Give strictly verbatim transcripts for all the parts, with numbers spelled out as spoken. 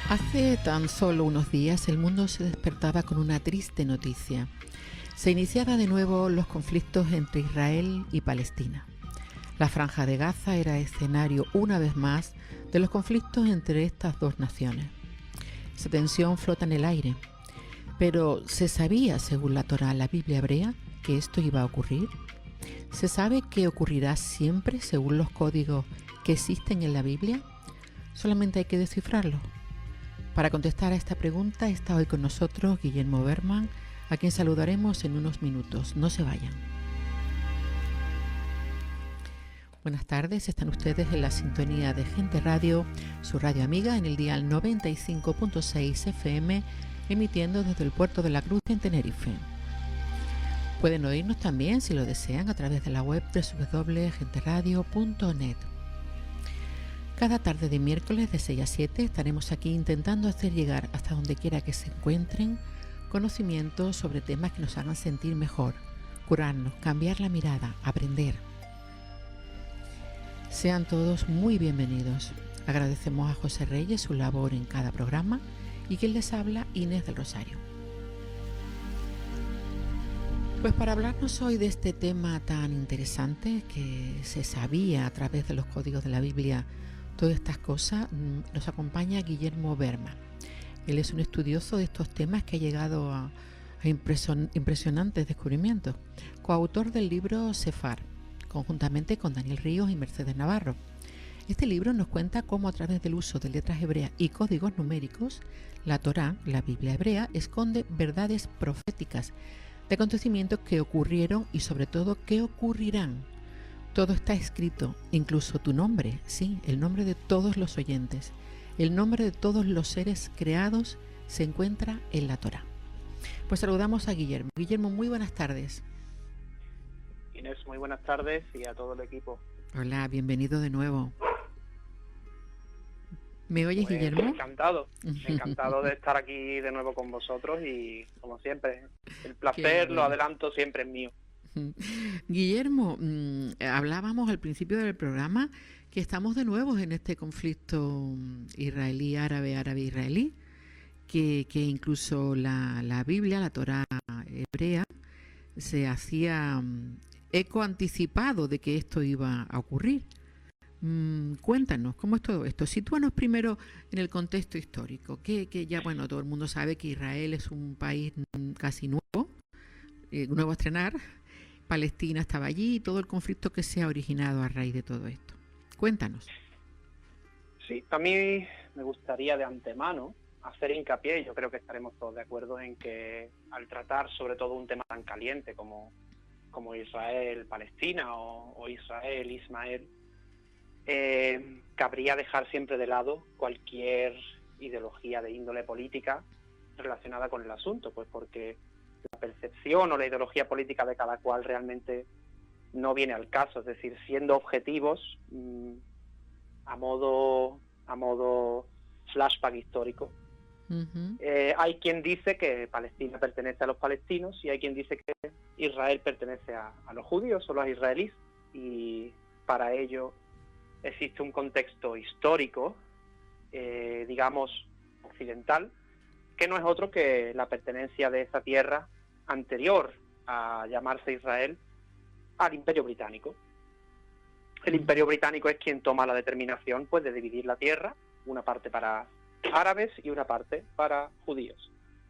Hace tan solo unos días el mundo se despertaba con una triste noticia. Se iniciaban de nuevo los conflictos entre Israel y Palestina. La Franja de Gaza era escenario una vez más de los conflictos entre estas dos naciones. Esa tensión flota en el aire. Pero ¿se sabía, según la Torá, la Biblia hebrea, que esto iba a ocurrir? ¿Se sabe que ocurrirá siempre según los códigos que existen en la Biblia? Solamente hay que descifrarlo. Para contestar a esta pregunta está hoy con nosotros Guillermo Berman, a quien saludaremos en unos minutos. No se vayan. Buenas tardes, están ustedes en la sintonía de Gente Radio, su radio amiga, en el dial noventa y cinco punto seis F M, emitiendo desde el puerto de la Cruz en Tenerife. Pueden oírnos también, si lo desean, a través de la web doble u doble u doble punto gente radio punto net. Cada tarde de miércoles de seis a siete estaremos aquí intentando hacer llegar hasta donde quiera que se encuentren conocimientos sobre temas que nos hagan sentir mejor, curarnos, cambiar la mirada, aprender. Sean todos muy bienvenidos. Agradecemos a José Reyes su labor en cada programa y quien les habla, Inés del Rosario. Pues para hablarnos hoy de este tema tan interesante que se sabía a través de los códigos de la Biblia, todas estas cosas, nos acompaña Guillermo Berman. Él es un estudioso de estos temas que ha llegado a, a impresion, impresionantes descubrimientos, coautor del libro Sefar, conjuntamente con Daniel Ríos y Mercedes Navarro. Este libro nos cuenta cómo a través del uso de letras hebreas y códigos numéricos, la Torá, la Biblia hebrea, esconde verdades proféticas de acontecimientos que ocurrieron y sobre todo que ocurrirán. Todo está escrito, incluso tu nombre, sí, el nombre de todos los oyentes, el nombre de todos los seres creados se encuentra en la Torá. Pues saludamos a Guillermo. Guillermo, muy buenas tardes. Inés, muy buenas tardes y a todo el equipo. Hola, bienvenido de nuevo. ¿Me oyes, pues, Guillermo? Encantado, encantado de estar aquí de nuevo con vosotros y, como siempre, el placer, lo adelanto, siempre es mío. Guillermo, mmm, hablábamos al principio del programa que estamos de nuevo en este conflicto israelí-árabe, árabe-israelí, que, que incluso la, la Biblia, la Torá hebrea, se hacía um, eco anticipado de que esto iba a ocurrir. Mm, cuéntanos, ¿cómo es todo esto? Sitúanos primero en el contexto histórico, que, que ya, bueno, todo el mundo sabe que Israel es un país casi nuevo, eh, nuevo a estrenar. Palestina estaba allí y todo el conflicto que se ha originado a raíz de todo esto. Cuéntanos. Sí, a mí me gustaría de antemano hacer hincapié, yo creo que estaremos todos de acuerdo en que al tratar sobre todo un tema tan caliente como, como Israel-Palestina o, o Israel-Ismael, eh, cabría dejar siempre de lado cualquier ideología de índole política relacionada con el asunto, pues porque la percepción o la ideología política de cada cual realmente no viene al caso, es decir, siendo objetivos mmm, a modo a modo flashback histórico. Uh-huh. Eh, hay quien dice que Palestina pertenece a los palestinos y hay quien dice que Israel pertenece a, a los judíos o los israelíes, y para ello existe un contexto histórico, eh, digamos, occidental, que no es otro que la pertenencia de esa tierra anterior a llamarse Israel al Imperio Británico. El Imperio Británico es quien toma la determinación, pues, de dividir la tierra, una parte para árabes y una parte para judíos.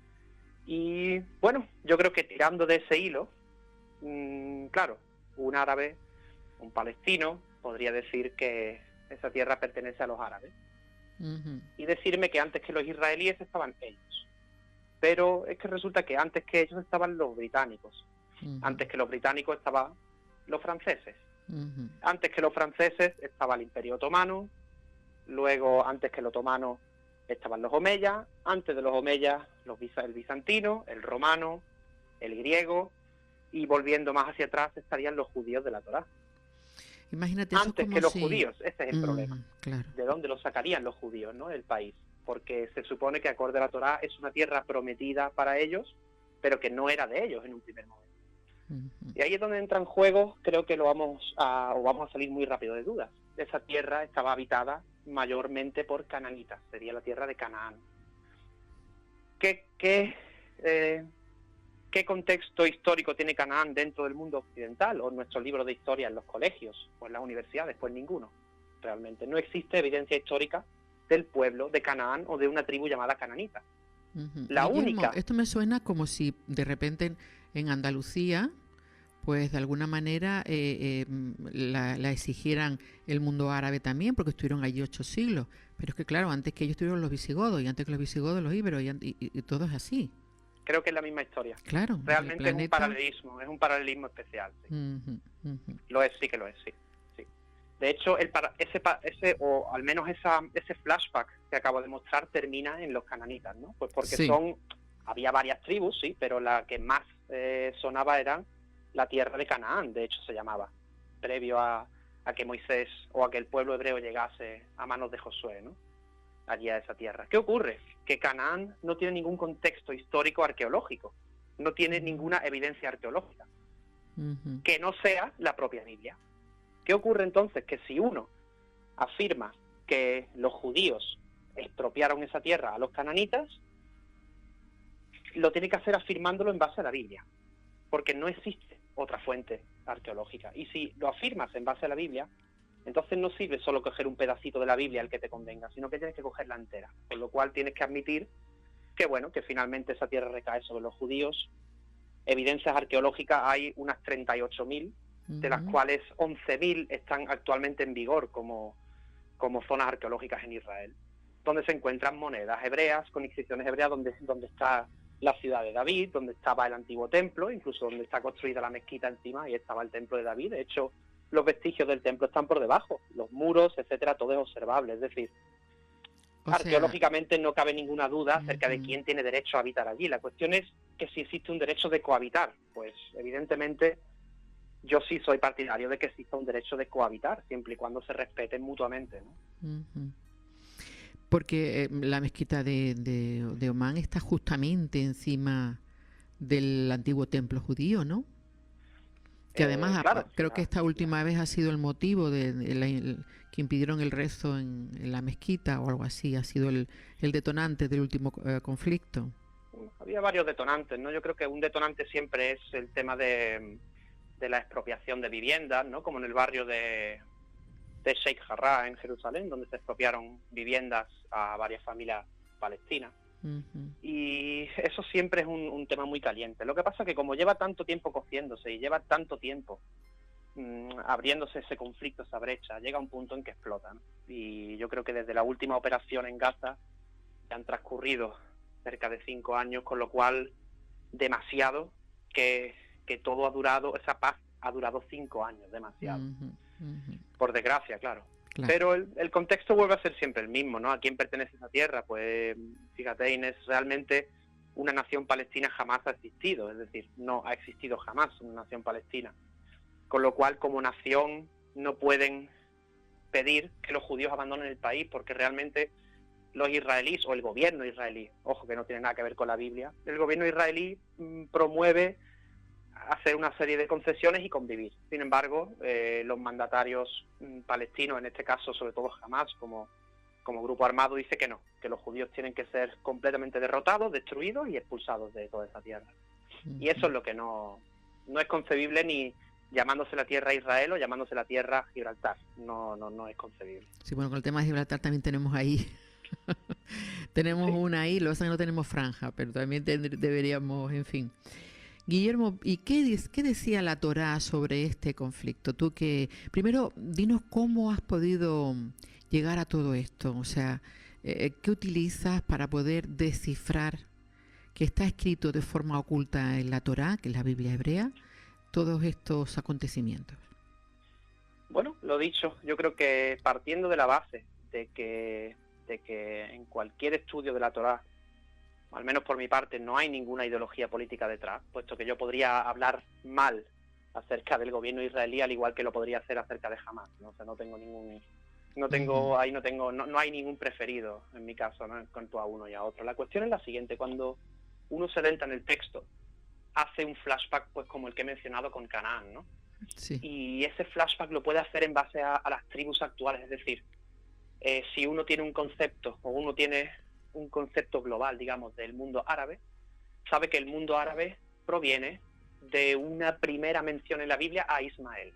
Y bueno, yo creo que tirando de ese hilo, mmm, claro, un árabe, un palestino, podría decir que esa tierra pertenece a los árabes. Uh-huh. Y decirme que antes que los israelíes estaban ellos. Pero es que resulta que antes que ellos estaban los británicos. Uh-huh. Antes que los británicos estaban los franceses. Uh-huh. Antes que los franceses estaba el Imperio Otomano. Luego, antes que el otomano, estaban los omeyas. Antes de los omeyas, los, el bizantino, el romano, el griego. Y volviendo más hacia atrás estarían los judíos de la Torá. Imagínate, antes que los si... judíos, ese es el uh, problema. Claro. ¿De dónde lo sacarían los judíos, no? El país. Porque se supone que, acorde a la Torá, es una tierra prometida para ellos, pero que no era de ellos en un primer momento. Uh-huh. Y ahí es donde entra en juego, creo que lo vamos a, o vamos a salir muy rápido de dudas. Esa tierra estaba habitada mayormente por cananitas, sería la tierra de Canaán. ¿Qué, qué, eh, ¿Qué contexto histórico tiene Canaán dentro del mundo occidental o en nuestros libros de historia en los colegios o en las universidades? Pues ninguno. Realmente no existe evidencia histórica del pueblo de Canaán o de una tribu llamada cananita. Uh-huh. La Guillermo, única... esto me suena como si de repente en, en Andalucía, pues de alguna manera eh, eh, la, la exigieran el mundo árabe también, porque estuvieron allí ocho siglos. Pero es que claro, antes que ellos estuvieron los visigodos, y antes que los visigodos los íberos, y, y, y todo es así. Creo que es la misma historia. Claro. Realmente planeta... es un paralelismo, es un paralelismo especial. Sí. Uh-huh, uh-huh. Lo es, sí que lo es, sí. sí. De hecho, el para, ese, ese o al menos esa, ese flashback que acabo de mostrar termina en los cananitas, ¿no? Pues porque sí. son, había varias tribus, sí, pero la que más eh, sonaba era la tierra de Canaán, de hecho se llamaba, previo a, a que Moisés o a que el pueblo hebreo llegase a manos de Josué, ¿no? Allí a esa tierra. ¿Qué ocurre? Que Canaán no tiene ningún contexto histórico arqueológico, no tiene ninguna evidencia arqueológica, uh-huh. que no sea la propia Biblia. ¿Qué ocurre entonces? Que si uno afirma que los judíos expropiaron esa tierra a los cananitas, lo tiene que hacer afirmándolo en base a la Biblia, porque no existe otra fuente arqueológica. Y si lo afirmas en base a la Biblia, entonces no sirve solo coger un pedacito de la Biblia al que te convenga, sino que tienes que cogerla entera. Con lo cual tienes que admitir que, bueno, que finalmente esa tierra recae sobre los judíos. Evidencias arqueológicas hay unas treinta y ocho mil, uh-huh. de las cuales once mil están actualmente en vigor como, como zonas arqueológicas en Israel, donde se encuentran monedas hebreas, con inscripciones hebreas, donde, donde está la ciudad de David, donde estaba el antiguo templo, incluso donde está construida la mezquita encima, y estaba el templo de David. De hecho, los vestigios del templo están por debajo, los muros, etcétera, todo es observable. Es decir, o arqueológicamente sea... no cabe ninguna duda acerca uh-huh. de quién tiene derecho a habitar allí. La cuestión es que si existe un derecho de cohabitar, pues evidentemente yo sí soy partidario de que exista un derecho de cohabitar, siempre y cuando se respeten mutuamente, ¿no? Uh-huh. Porque eh, la mezquita de, de, de Omán está justamente encima del antiguo templo judío, ¿no? Que además, eh, claro, creo sí, que esta última sí. vez ha sido el motivo de, de la, el, que impidieron el rezo en, en la mezquita o algo así, ha sido el, el detonante del último eh, conflicto. Había varios detonantes, ¿no? Yo creo que un detonante siempre es el tema de, de la expropiación de viviendas, ¿no? Como en el barrio de, de Sheikh Jarrah en Jerusalén, donde se expropiaron viviendas a varias familias palestinas. Uh-huh. Y eso siempre es un, un tema muy caliente. Lo que pasa es que como lleva tanto tiempo cociéndose y lleva tanto tiempo mmm, abriéndose ese conflicto, esa brecha, llega un punto en que explota, ¿no? Y yo creo que desde la última operación en Gaza ya han transcurrido cerca de cinco años, con lo cual demasiado que, que todo ha durado, esa paz ha durado cinco años, demasiado. Uh-huh. Uh-huh. Por desgracia, claro. Claro. Pero el, el contexto vuelve a ser siempre el mismo, ¿no? ¿A quién pertenece esa tierra? Pues fíjate, Inés, realmente una nación palestina jamás ha existido, es decir, no ha existido jamás una nación palestina. Con lo cual, como nación, no pueden pedir que los judíos abandonen el país, porque realmente los israelíes, o el gobierno israelí, ojo que no tiene nada que ver con la Biblia, el gobierno israelí mmm, promueve hacer una serie de concesiones y convivir. Sin embargo, eh, los mandatarios mm, palestinos, en este caso sobre todo Hamas, como, como grupo armado, dice que no, que los judíos tienen que ser completamente derrotados, destruidos y expulsados de toda esa tierra. Uh-huh. Y eso es lo que no, no es concebible, ni llamándose la tierra Israel o llamándose la tierra Gibraltar. No, no, no es concebible. Sí, bueno, con el tema de Gibraltar también tenemos ahí tenemos sí. una ahí, lo que pasa es que no tenemos franja, pero también tend- deberíamos, en fin. Guillermo, ¿y qué, qué decía la Torá sobre este conflicto? Tú que, primero, dinos cómo has podido llegar a todo esto, o sea, eh, ¿qué utilizas para poder descifrar que está escrito de forma oculta en la Torá, que es la Biblia hebrea, todos estos acontecimientos? Bueno, lo dicho, yo creo que partiendo de la base de que, de que en cualquier estudio de la Torá, al menos por mi parte, no hay ninguna ideología política detrás, puesto que yo podría hablar mal acerca del gobierno israelí, al igual que lo podría hacer acerca de Hamas, ¿no? O sea, no tengo ningún, no tengo, uh-huh. ahí no tengo, no, no hay ningún preferido en mi caso, ¿no? En cuanto a uno y a otro. La cuestión es la siguiente: cuando uno se adentra en el texto, hace un flashback, pues como el que he mencionado con Canaán, ¿no? Sí. Y ese flashback lo puede hacer en base a, a las tribus actuales, es decir, eh, si uno tiene un concepto, o uno tiene un concepto global, digamos, del mundo árabe, sabe que el mundo árabe proviene de una primera mención en la Biblia a Ismael.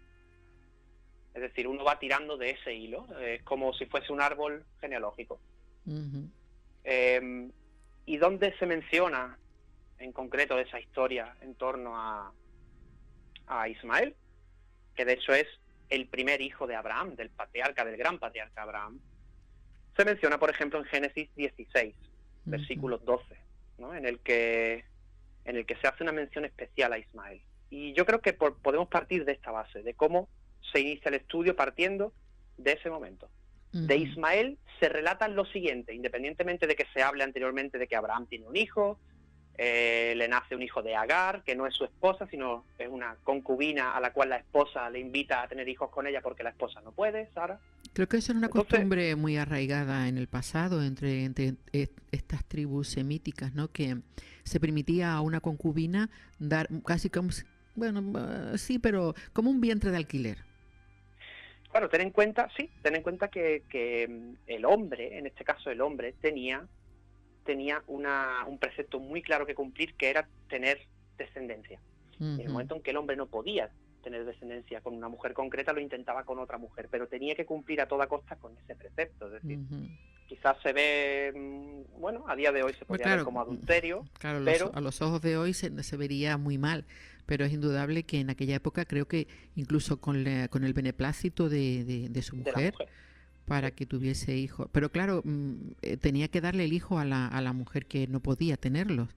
Es decir, uno va tirando de ese hilo, es eh, como si fuese un árbol genealógico. Uh-huh. Eh, ¿Y dónde se menciona en concreto esa historia en torno a, a Ismael? Que de hecho es el primer hijo de Abraham, del patriarca, del gran patriarca Abraham. Se menciona, por ejemplo, en Génesis dieciséis, uh-huh. versículo doce, ¿no? en el que en el que se hace una mención especial a Ismael. Y yo creo que por, podemos partir de esta base, de cómo se inicia el estudio partiendo de ese momento. Uh-huh. De Ismael se relata lo siguiente, independientemente de que se hable anteriormente de que Abraham tiene un hijo, eh, le nace un hijo de Agar, que no es su esposa, sino es una concubina a la cual la esposa le invita a tener hijos con ella porque la esposa no puede, Sara. Creo que eso era una Entonces, costumbre muy arraigada en el pasado entre, entre estas tribus semíticas, ¿no? Que se permitía a una concubina dar casi como, bueno, sí, pero como un vientre de alquiler. Claro, ten en cuenta, sí, ten en cuenta que, que el hombre, en este caso el hombre, tenía, tenía una, un precepto muy claro que cumplir, que era tener descendencia. Uh-huh. En el momento en que el hombre no podía tener descendencia con una mujer concreta, lo intentaba con otra mujer, pero tenía que cumplir a toda costa con ese precepto. Es decir, uh-huh. quizás se ve, bueno, a día de hoy se podría claro, ver como adulterio, claro, pero los, a los ojos de hoy se, se vería muy mal, pero es indudable que en aquella época creo que incluso con, la, con el beneplácito de, de, de su mujer, de mujer, para que tuviese hijos, pero claro, mmm, tenía que darle el hijo a la, a la mujer que no podía tenerlos.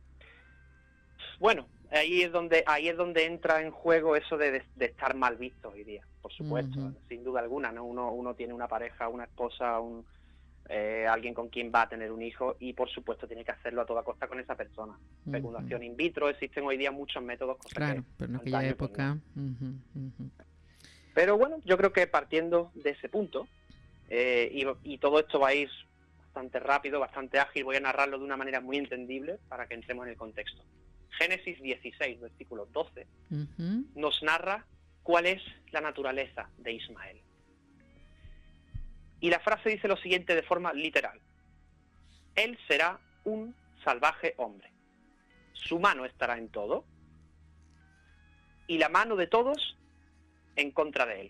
Bueno, ahí es donde ahí es donde entra en juego eso de, de, de estar mal visto hoy día, por supuesto, uh-huh. sin duda alguna, ¿no? Uno, uno tiene una pareja, una esposa, un, eh, alguien con quien va a tener un hijo y por supuesto tiene que hacerlo a toda costa con esa persona. Uh-huh. Fecundación in vitro, existen hoy día muchos métodos. Cosas claro, que pero en aquella época... Pues, no. uh-huh, uh-huh. Pero bueno, yo creo que partiendo de ese punto, eh, y, y todo esto va a ir bastante rápido, bastante ágil, voy a narrarlo de una manera muy entendible para que entremos en el contexto. Génesis dieciséis, versículo doce, uh-huh. nos narra cuál es la naturaleza de Ismael. Y la frase dice lo siguiente de forma literal. Él será un salvaje hombre. Su mano estará en todo, y la mano de todos en contra de él.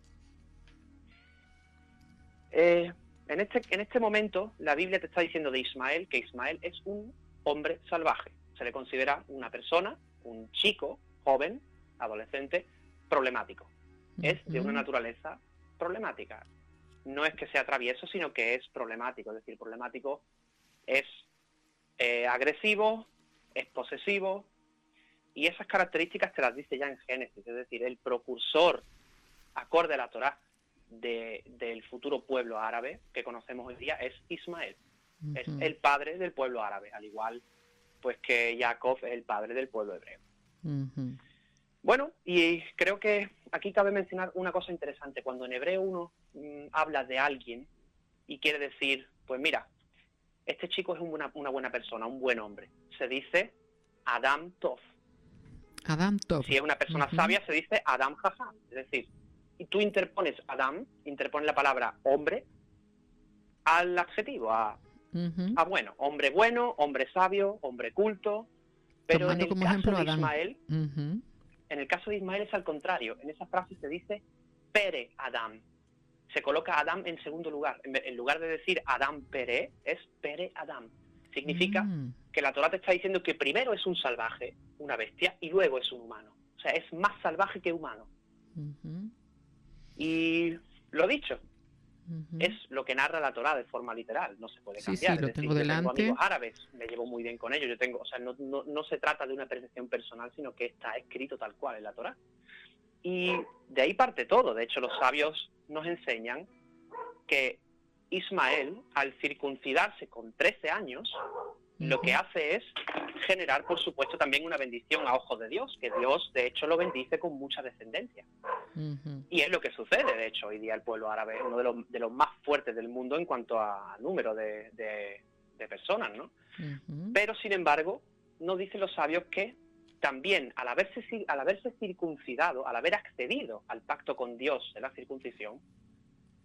Eh, en, este, en este momento, la Biblia te está diciendo de Ismael que Ismael es un hombre salvaje. Se le considera una persona, un chico, joven, adolescente, problemático. Uh-huh. Es de una naturaleza problemática. No es que sea travieso, sino que es problemático. Es decir, problemático es eh, agresivo, es posesivo, y esas características te las dice ya en Génesis. Es decir, el precursor, acorde a la Torá, de, del futuro pueblo árabe que conocemos hoy día es Ismael. Uh-huh. Es el padre del pueblo árabe, al igual pues que Jacob es el padre del pueblo hebreo. Uh-huh. Bueno, y creo que aquí cabe mencionar una cosa interesante. Cuando en hebreo uno mmm, habla de alguien y quiere decir, pues mira, este chico es una, una buena persona, un buen hombre, se dice Adam Tov. Adam Tov. Si es una persona uh-huh. sabia, se dice Adam Jajam. Es decir, y tú interpones Adam, interpones la palabra hombre al adjetivo, a... Uh-huh. Ah, bueno, hombre bueno, hombre sabio, hombre culto, pero Tomando en el como caso ejemplo de Adán. Ismael, Uh-huh. en el caso de Ismael es al contrario. En esa frase se dice Pere Adam. Se coloca Adam en segundo lugar. En, en lugar de decir Adam Pere, es Pere Adam. Significa uh-huh. que la Torá te está diciendo que primero es un salvaje, una bestia, y luego es un humano. O sea, es más salvaje que humano. Uh-huh. Y lo dicho, Uh-huh. es lo que narra la Torá de forma literal, no se puede cambiar. Sí, sí, lo es decir, tengo yo delante. tengo amigos árabes, me llevo muy bien con ellos, yo tengo, o sea, no, no, no se trata de una percepción personal, sino que está escrito tal cual en la Torá. Y de ahí parte todo. De hecho, los sabios nos enseñan que Ismael, al circuncidarse con trece años, uh-huh. lo que hace es generar, por supuesto, también una bendición a ojos de Dios, que Dios, de hecho, lo bendice con mucha descendencia. Uh-huh. Y es lo que sucede, de hecho, hoy día el pueblo árabe es uno de los, de los más fuertes del mundo en cuanto a número de, de, de personas, ¿no? Uh-huh. Pero, sin embargo, nos dicen los sabios que también, al haberse, al haberse circuncidado, al haber accedido al pacto con Dios de la circuncisión,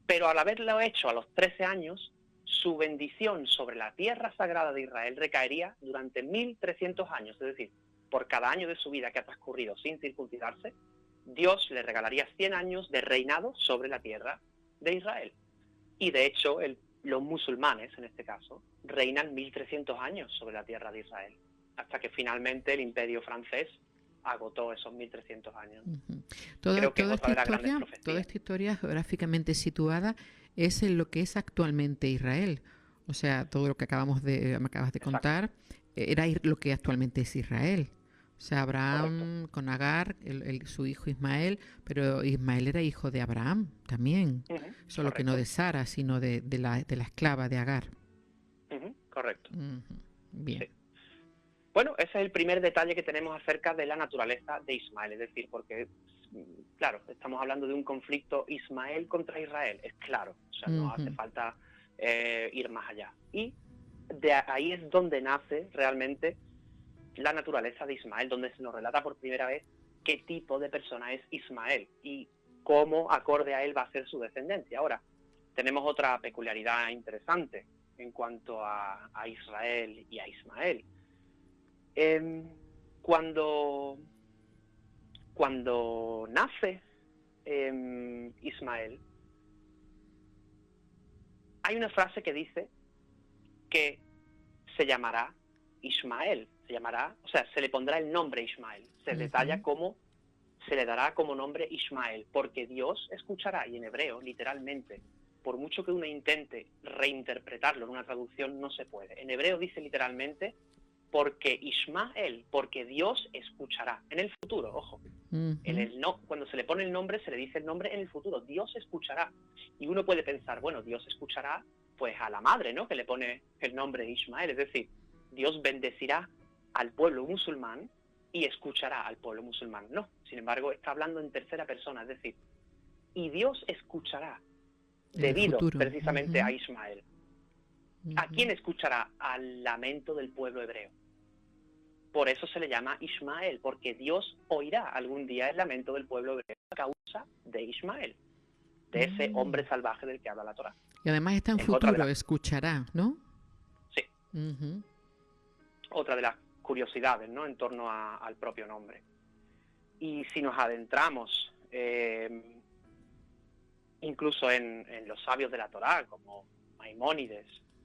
Pero al haberlo hecho a los trece años, su bendición sobre la tierra sagrada de Israel recaería durante mil trescientos años, es decir, por cada año de su vida que ha transcurrido sin circuncidarse, Dios le regalaría cien años de reinado sobre la tierra de Israel. Y de hecho, el, los musulmanes, en este caso, reinan mil trescientos años sobre la tierra de Israel, hasta que finalmente el imperio francés agotó esos mil trescientos años. Uh-huh. Toda, Creo que toda, es otra esta de las grandes historia, profecías. toda esta historia geográficamente situada es en lo que es actualmente Israel. O sea, todo lo que acabamos de, me acabas de Exacto. contar era lo que actualmente es Israel. O sea, Abraham Correcto. con Agar, el, el, su hijo Ismael, pero Ismael era hijo de Abraham también. Uh-huh. Solo Correcto. que no de Sara, sino de, de, la, de la esclava de Agar. Uh-huh. Correcto. Uh-huh. Bien. Sí. Bueno, ese es el primer detalle que tenemos acerca de la naturaleza de Ismael, es decir, porque, claro, estamos hablando de un conflicto Ismael contra Israel, es claro, o sea, no uh-huh. hace falta eh, ir más allá. Y de ahí es donde nace realmente la naturaleza de Ismael, donde se nos relata por primera vez qué tipo de persona es Ismael y cómo acorde a él va a ser su descendencia. Ahora, tenemos otra peculiaridad interesante en cuanto a, a Israel y a Ismael. Eh, cuando, cuando nace eh, Ismael, hay una frase que dice que se llamará Ismael, se llamará, o sea, se le pondrá el nombre Ismael, se uh-huh. detalla cómo se le dará como nombre Ismael, porque Dios escuchará, y en hebreo, literalmente, por mucho que uno intente reinterpretarlo en una traducción, no se puede. En hebreo dice literalmente, porque Ismael, porque Dios escuchará, en el futuro, ojo. Uh-huh. En el no, cuando se le pone el nombre, se le dice el nombre en el futuro, Dios escuchará. Y uno puede pensar, bueno, Dios escuchará, pues a la madre, ¿no?, que le pone el nombre Ismael, es decir, Dios bendecirá al pueblo musulmán y escuchará al pueblo musulmán. No, sin embargo, está hablando en tercera persona, es decir, y Dios escuchará, debido precisamente uh-huh. a Ismael. Uh-huh. ¿A quién escuchará? Al lamento del pueblo hebreo. Por eso se le llama Ismael, porque Dios oirá algún día el lamento del pueblo hebreo a causa de Ismael, de ese uh-huh. hombre salvaje del que habla la Torá. Y además está en es futuro, la... escuchará, ¿no? Sí. Uh-huh. Otra de las curiosidades, ¿no?, en torno a, al propio nombre. Y si nos adentramos eh, incluso en, en los sabios de la Torá, como Maimónides,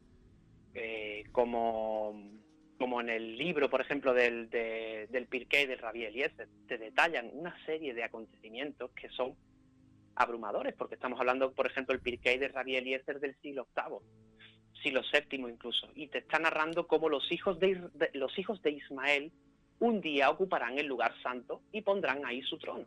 eh, como, como en el libro, por ejemplo, del, de, del Pirkei de Rabbi Eliezer, te detallan una serie de acontecimientos que son abrumadores, porque estamos hablando, por ejemplo, el Pirkei de Rabbi Eliezer del siglo octavo, siglo séptimo incluso, y te está narrando cómo los hijos de, de, los hijos de Ismael un día ocuparán el lugar santo y pondrán ahí su trono.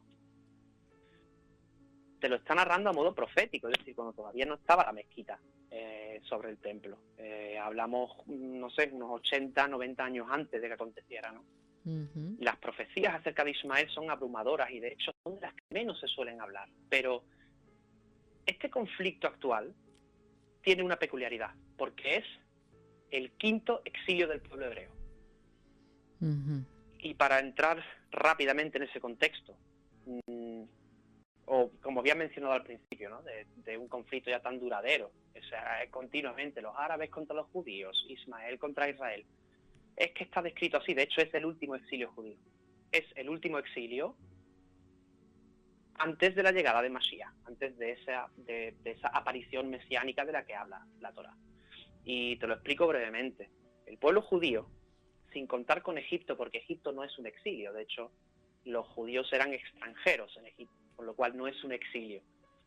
Te lo está narrando a modo profético, es decir, cuando todavía no estaba la mezquita eh, sobre el templo. Eh, hablamos, no sé, unos ochenta, noventa años antes de que aconteciera, ¿no? Uh-huh. Las profecías acerca de Ismael son abrumadoras y de hecho son de las que menos se suelen hablar. Pero este conflicto actual tiene una peculiaridad, porque es el quinto exilio del pueblo hebreo. Uh-huh. Y para entrar rápidamente en ese contexto, mmm, o como había mencionado al principio, ¿no?, de, de un conflicto ya tan duradero, o sea, es continuamente los árabes contra los judíos, Ismael contra Israel, es que está descrito así. De hecho es el último exilio judío, es el último exilio antes de la llegada de Mashiach, antes de esa, de, de esa aparición mesiánica de la que habla la Torá. Y te lo explico brevemente. El pueblo judío, sin contar con Egipto, porque Egipto no es un exilio, de hecho los judíos eran extranjeros en Egipto, por lo cual no es un exilio.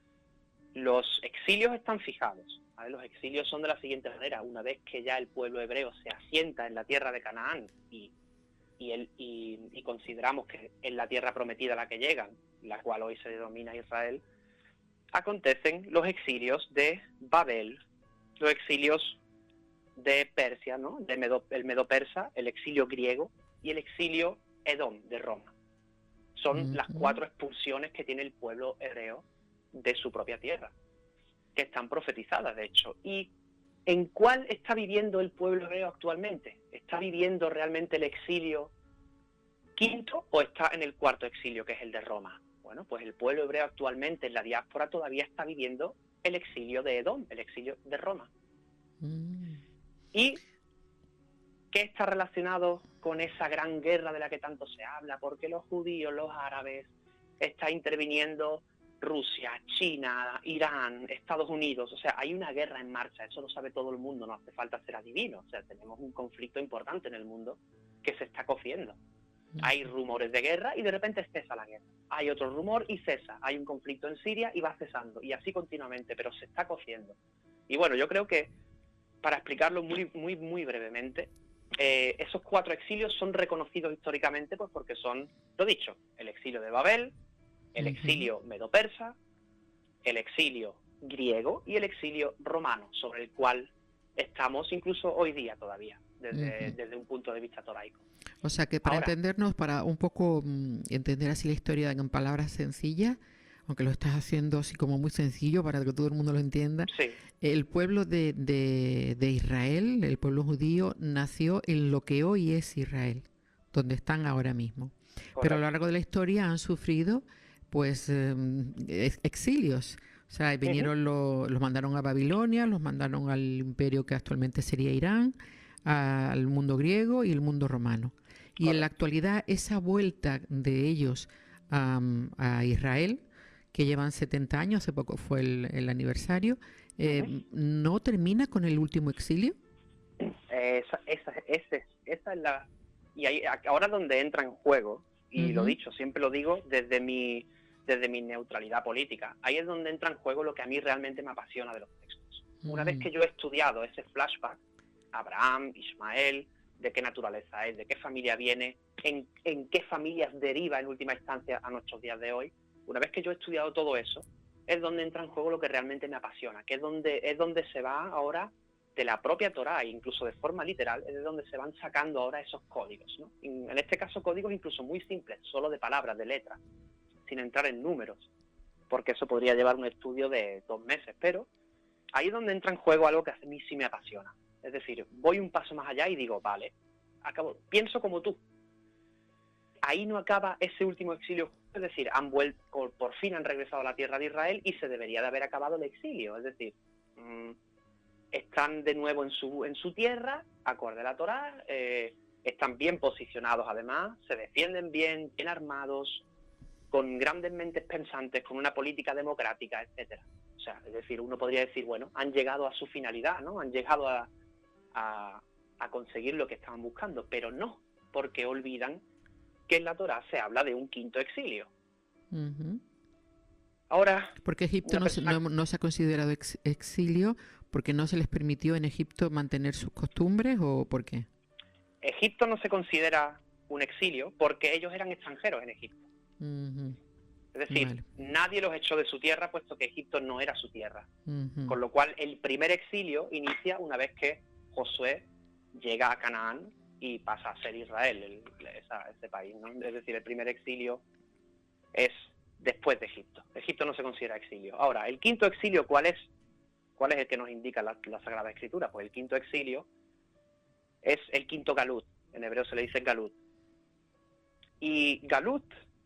Los exilios están fijados, ¿vale? Los exilios son de la siguiente manera: una vez que ya el pueblo hebreo se asienta en la tierra de Canaán y, y, el, y, y consideramos que es la tierra prometida a la que llegan, la cual hoy se denomina Israel, acontecen los exilios de Babel, los exilios de Persia, ¿no?, de Medo, el Medo-Persa, el exilio griego y el exilio Edom de Roma. Son uh-huh. las cuatro expulsiones que tiene el pueblo hebreo de su propia tierra, que están profetizadas, de hecho. ¿Y en cuál está viviendo el pueblo hebreo actualmente? ¿Está viviendo realmente el exilio quinto o está en el cuarto exilio, que es el de Roma? Bueno, pues el pueblo hebreo actualmente en la diáspora todavía está viviendo el exilio de Edom, el exilio de Roma. Mm. ¿Y qué está relacionado con esa gran guerra de la que tanto se habla? Porque los judíos, los árabes, está interviniendo Rusia, China, Irán, Estados Unidos. O sea, hay una guerra en marcha, eso lo sabe todo el mundo, no hace falta ser adivino. O sea, tenemos un conflicto importante en el mundo que se está cociendo. Hay rumores de guerra y de repente cesa la guerra. Hay otro rumor y cesa. Hay un conflicto en Siria y va cesando. Y así continuamente, pero se está cociendo. Y bueno, yo creo que, para explicarlo muy, muy, muy brevemente, eh, esos cuatro exilios son reconocidos históricamente pues porque son, lo dicho, el exilio de Babel, el exilio medo-persa, el exilio griego y el exilio romano, sobre el cual estamos incluso hoy día todavía, desde, uh-huh. desde un punto de vista toraico. O sea que para Ahora, entendernos, para un poco mmm, entender así la historia en palabras sencillas, aunque lo estás haciendo así como muy sencillo para que todo el mundo lo entienda, sí. el pueblo de, de, de Israel, el pueblo judío, nació en lo que hoy es Israel, donde están ahora mismo. Correcto. Pero a lo largo de la historia han sufrido pues eh, exilios. O sea, vinieron, uh-huh. los, los mandaron a Babilonia, los mandaron al imperio que actualmente sería Irán, a, al mundo griego y el mundo romano. Y Correcto. En la actualidad esa vuelta de ellos um, a Israel, que llevan setenta años, hace poco fue el, el aniversario, eh, uh-huh. ¿no termina con el último exilio? Esa, esa, esa, esa es la... Y ahí, ahora es donde entra en juego, y uh-huh. lo dicho, siempre lo digo desde mi, desde mi neutralidad política, ahí es donde entra en juego lo que a mí realmente me apasiona de los textos. Uh-huh. Una vez que yo he estudiado ese flashback, Abraham, Ismael, de qué naturaleza es, de qué familia viene, en, en qué familias deriva en última instancia a nuestros días de hoy, una vez que yo he estudiado todo eso, es donde entra en juego lo que realmente me apasiona, que es donde, es donde se va ahora de la propia Torá, incluso de forma literal, es de donde se van sacando ahora esos códigos, ¿no? En este caso códigos incluso muy simples, solo de palabras, de letras, sin entrar en números, porque eso podría llevar un estudio de dos meses, pero ahí es donde entra en juego algo que a mí sí me apasiona. Es decir, voy un paso más allá y digo, vale, acabo, pienso como tú. Ahí no acaba ese último exilio, es decir, han vuelto, por fin han regresado a la tierra de Israel y se debería de haber acabado el exilio, es decir, mmm, están de nuevo en su en su tierra, acorde a la Torá, eh, están bien posicionados además, se defienden bien, bien armados, con grandes mentes pensantes, con una política democrática, etcétera. O sea, es decir, uno podría decir, bueno, han llegado a su finalidad, ¿no? Han llegado a, a, a conseguir lo que estaban buscando, pero no, porque olvidan que en la Torá se habla de un quinto exilio. Uh-huh. Ahora... Porque Egipto no, persona... no, no se ha considerado ex, exilio porque no se les permitió en Egipto mantener sus costumbres, ¿o por qué? Egipto no se considera un exilio porque ellos eran extranjeros en Egipto. Uh-huh. Es decir, vale. Nadie los echó de su tierra puesto que Egipto no era su tierra. Uh-huh. Con lo cual el primer exilio inicia una vez que Josué llega a Canaán y pasa a ser Israel, el, esa, ese país, ¿no? Es decir, el primer exilio es después de Egipto. Egipto no se considera exilio. Ahora, el quinto exilio, ¿cuál es? ¿Cuál es el que nos indica la, la Sagrada Escritura? Pues el quinto exilio es el quinto galut. En hebreo se le dice galut. Y galut,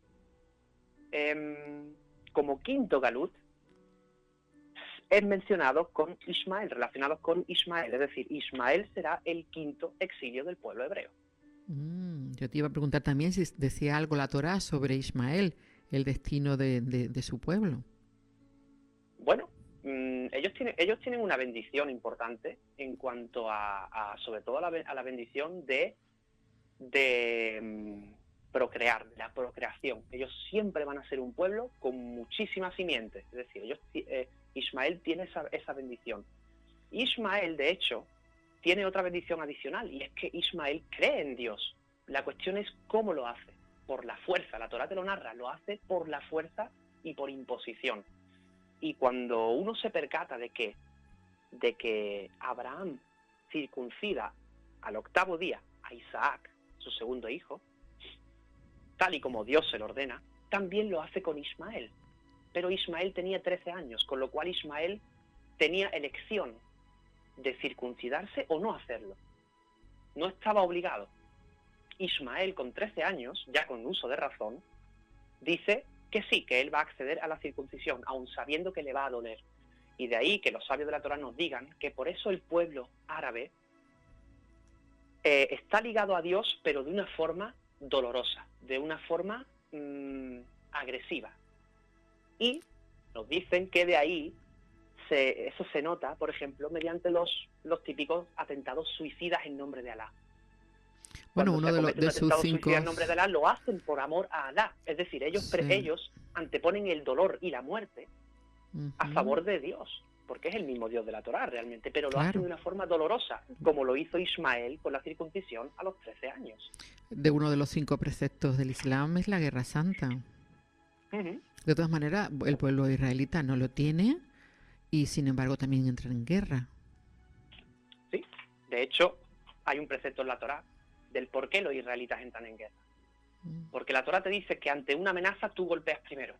eh, como quinto galut, es mencionado con Ismael, relacionado con Ismael. Es decir, Ismael será el quinto exilio del pueblo hebreo. Mm, yo te iba a preguntar también si decía algo la Torá sobre Ismael, el destino de, de, de su pueblo. Bueno, mmm, ellos tienen ellos tienen una bendición importante en cuanto a, a sobre todo a la, a la bendición de de mmm, procrear, de la procreación. Ellos siempre van a ser un pueblo con muchísimas simientes. Es decir, ellos eh, Ismael tiene esa, esa bendición. Ismael, de hecho, tiene otra bendición adicional, y es que Ismael cree en Dios. La cuestión es cómo lo hace. Por la fuerza. La Torá te lo narra, lo hace por la fuerza y por imposición. Y cuando uno se percata de que, de que Abraham circuncida al octavo día a Isaac, su segundo hijo, tal y como Dios se lo ordena, también lo hace con Ismael. Pero Ismael tenía trece años, con lo cual Ismael tenía elección de circuncidarse o no hacerlo. No estaba obligado. Ismael, con trece años, ya con uso de razón, dice que sí, que él va a acceder a la circuncisión, aun sabiendo que le va a doler. Y de ahí que los sabios de la Torá nos digan que por eso el pueblo árabe eh, está ligado a Dios, pero de una forma dolorosa, de una forma mmm, agresiva. Y nos dicen que de ahí se, eso se nota, por ejemplo, mediante los, los típicos atentados suicidas en nombre de Alá. Bueno, Cuando uno se de, comete lo, de un sus atentado cinco... suicida en nombre de Alá, lo hacen por amor a Alá. Es decir, ellos, Sí. ellos anteponen el dolor y la muerte uh-huh. a favor de Dios, porque es el mismo Dios de la Torá realmente, pero lo Claro. hacen de una forma dolorosa, como lo hizo Ismael con la circuncisión a los trece años. De uno de los cinco preceptos del Islam es la Guerra Santa. Uh-huh. De todas maneras, el pueblo israelita no lo tiene y sin embargo también entra en guerra. Sí, de hecho, hay un precepto en la Torá del por qué los israelitas entran en guerra. Mm. Porque la Torá te dice que ante una amenaza tú golpeas primero,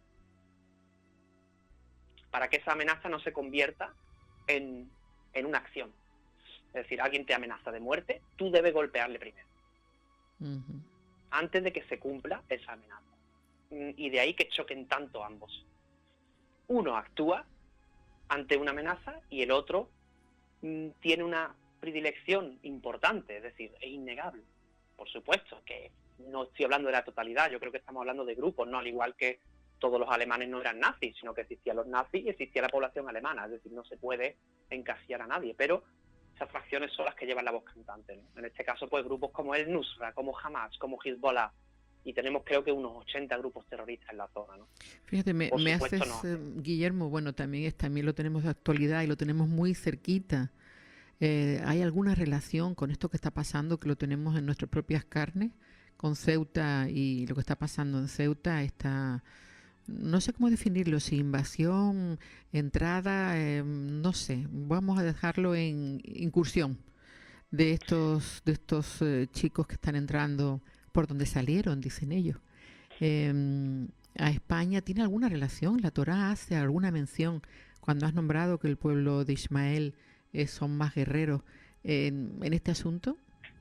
para que esa amenaza no se convierta en, en una acción. Es decir, alguien te amenaza de muerte, tú debes golpearle primero, uh-huh. antes de que se cumpla esa amenaza. Y de ahí que choquen tanto ambos. Uno actúa ante una amenaza y el otro mmm, tiene una predilección importante, es decir, es innegable. Por supuesto que no estoy hablando de la totalidad, yo creo que estamos hablando de grupos, no al igual que todos los alemanes no eran nazis, sino que existían los nazis y existía la población alemana, es decir, no se puede encasillar a nadie, pero esas fracciones son las que llevan la voz cantante, ¿no? En este caso, pues grupos como el Nusra, como Hamas, como Hezbollah, y tenemos creo que unos ochenta grupos terroristas en la zona, ¿no? Fíjate, me, me haces, no. eh, Guillermo, bueno, también, es, también lo tenemos de actualidad y lo tenemos muy cerquita. Eh, ¿Hay alguna relación con esto que está pasando, que lo tenemos en nuestras propias carnes, con Ceuta y lo que está pasando en Ceuta? Está, no sé cómo definirlo, si invasión, entrada, eh, no sé, vamos a dejarlo en incursión de estos, de estos eh, chicos que están entrando por donde salieron, dicen ellos. Eh, ¿A España tiene alguna relación? ¿La Torá hace alguna mención cuando has nombrado que el pueblo de Ismael eh, son más guerreros en, en este asunto?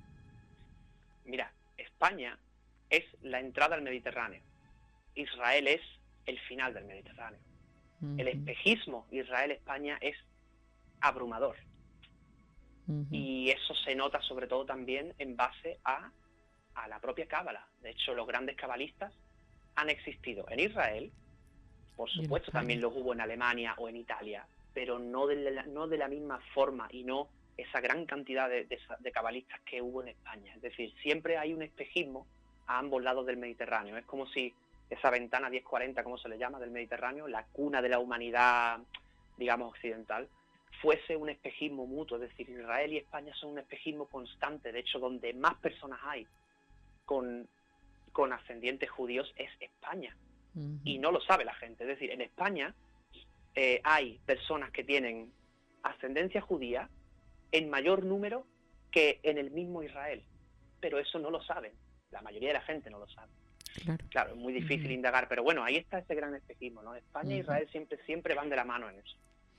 Mira, España es la entrada al Mediterráneo. Israel es el final del Mediterráneo. Uh-huh. El espejismo Israel-España es abrumador. Uh-huh. Y eso se nota sobre todo también en base a a la propia cábala. De hecho, los grandes cabalistas han existido en Israel, por supuesto también los hubo en Alemania o en Italia, pero no de la, no de la misma forma y no esa gran cantidad de, de, de cabalistas que hubo en España. Es decir, siempre hay un espejismo a ambos lados del Mediterráneo. Es como si esa ventana diez cuarenta, como se le llama, del Mediterráneo, la cuna de la humanidad, digamos, occidental, fuese un espejismo mutuo. Es decir, Israel y España son un espejismo constante. De hecho, donde más personas hay Con, con ascendientes judíos es España. Uh-huh. Y no lo sabe la gente. Es decir, en España eh, hay personas que tienen ascendencia judía en mayor número que en el mismo Israel. Pero eso no lo saben. La mayoría de la gente no lo sabe. Claro, claro es muy difícil uh-huh. indagar. Pero bueno, ahí está ese gran espejismo, ¿no? España uh-huh. e Israel siempre, siempre van de la mano en eso.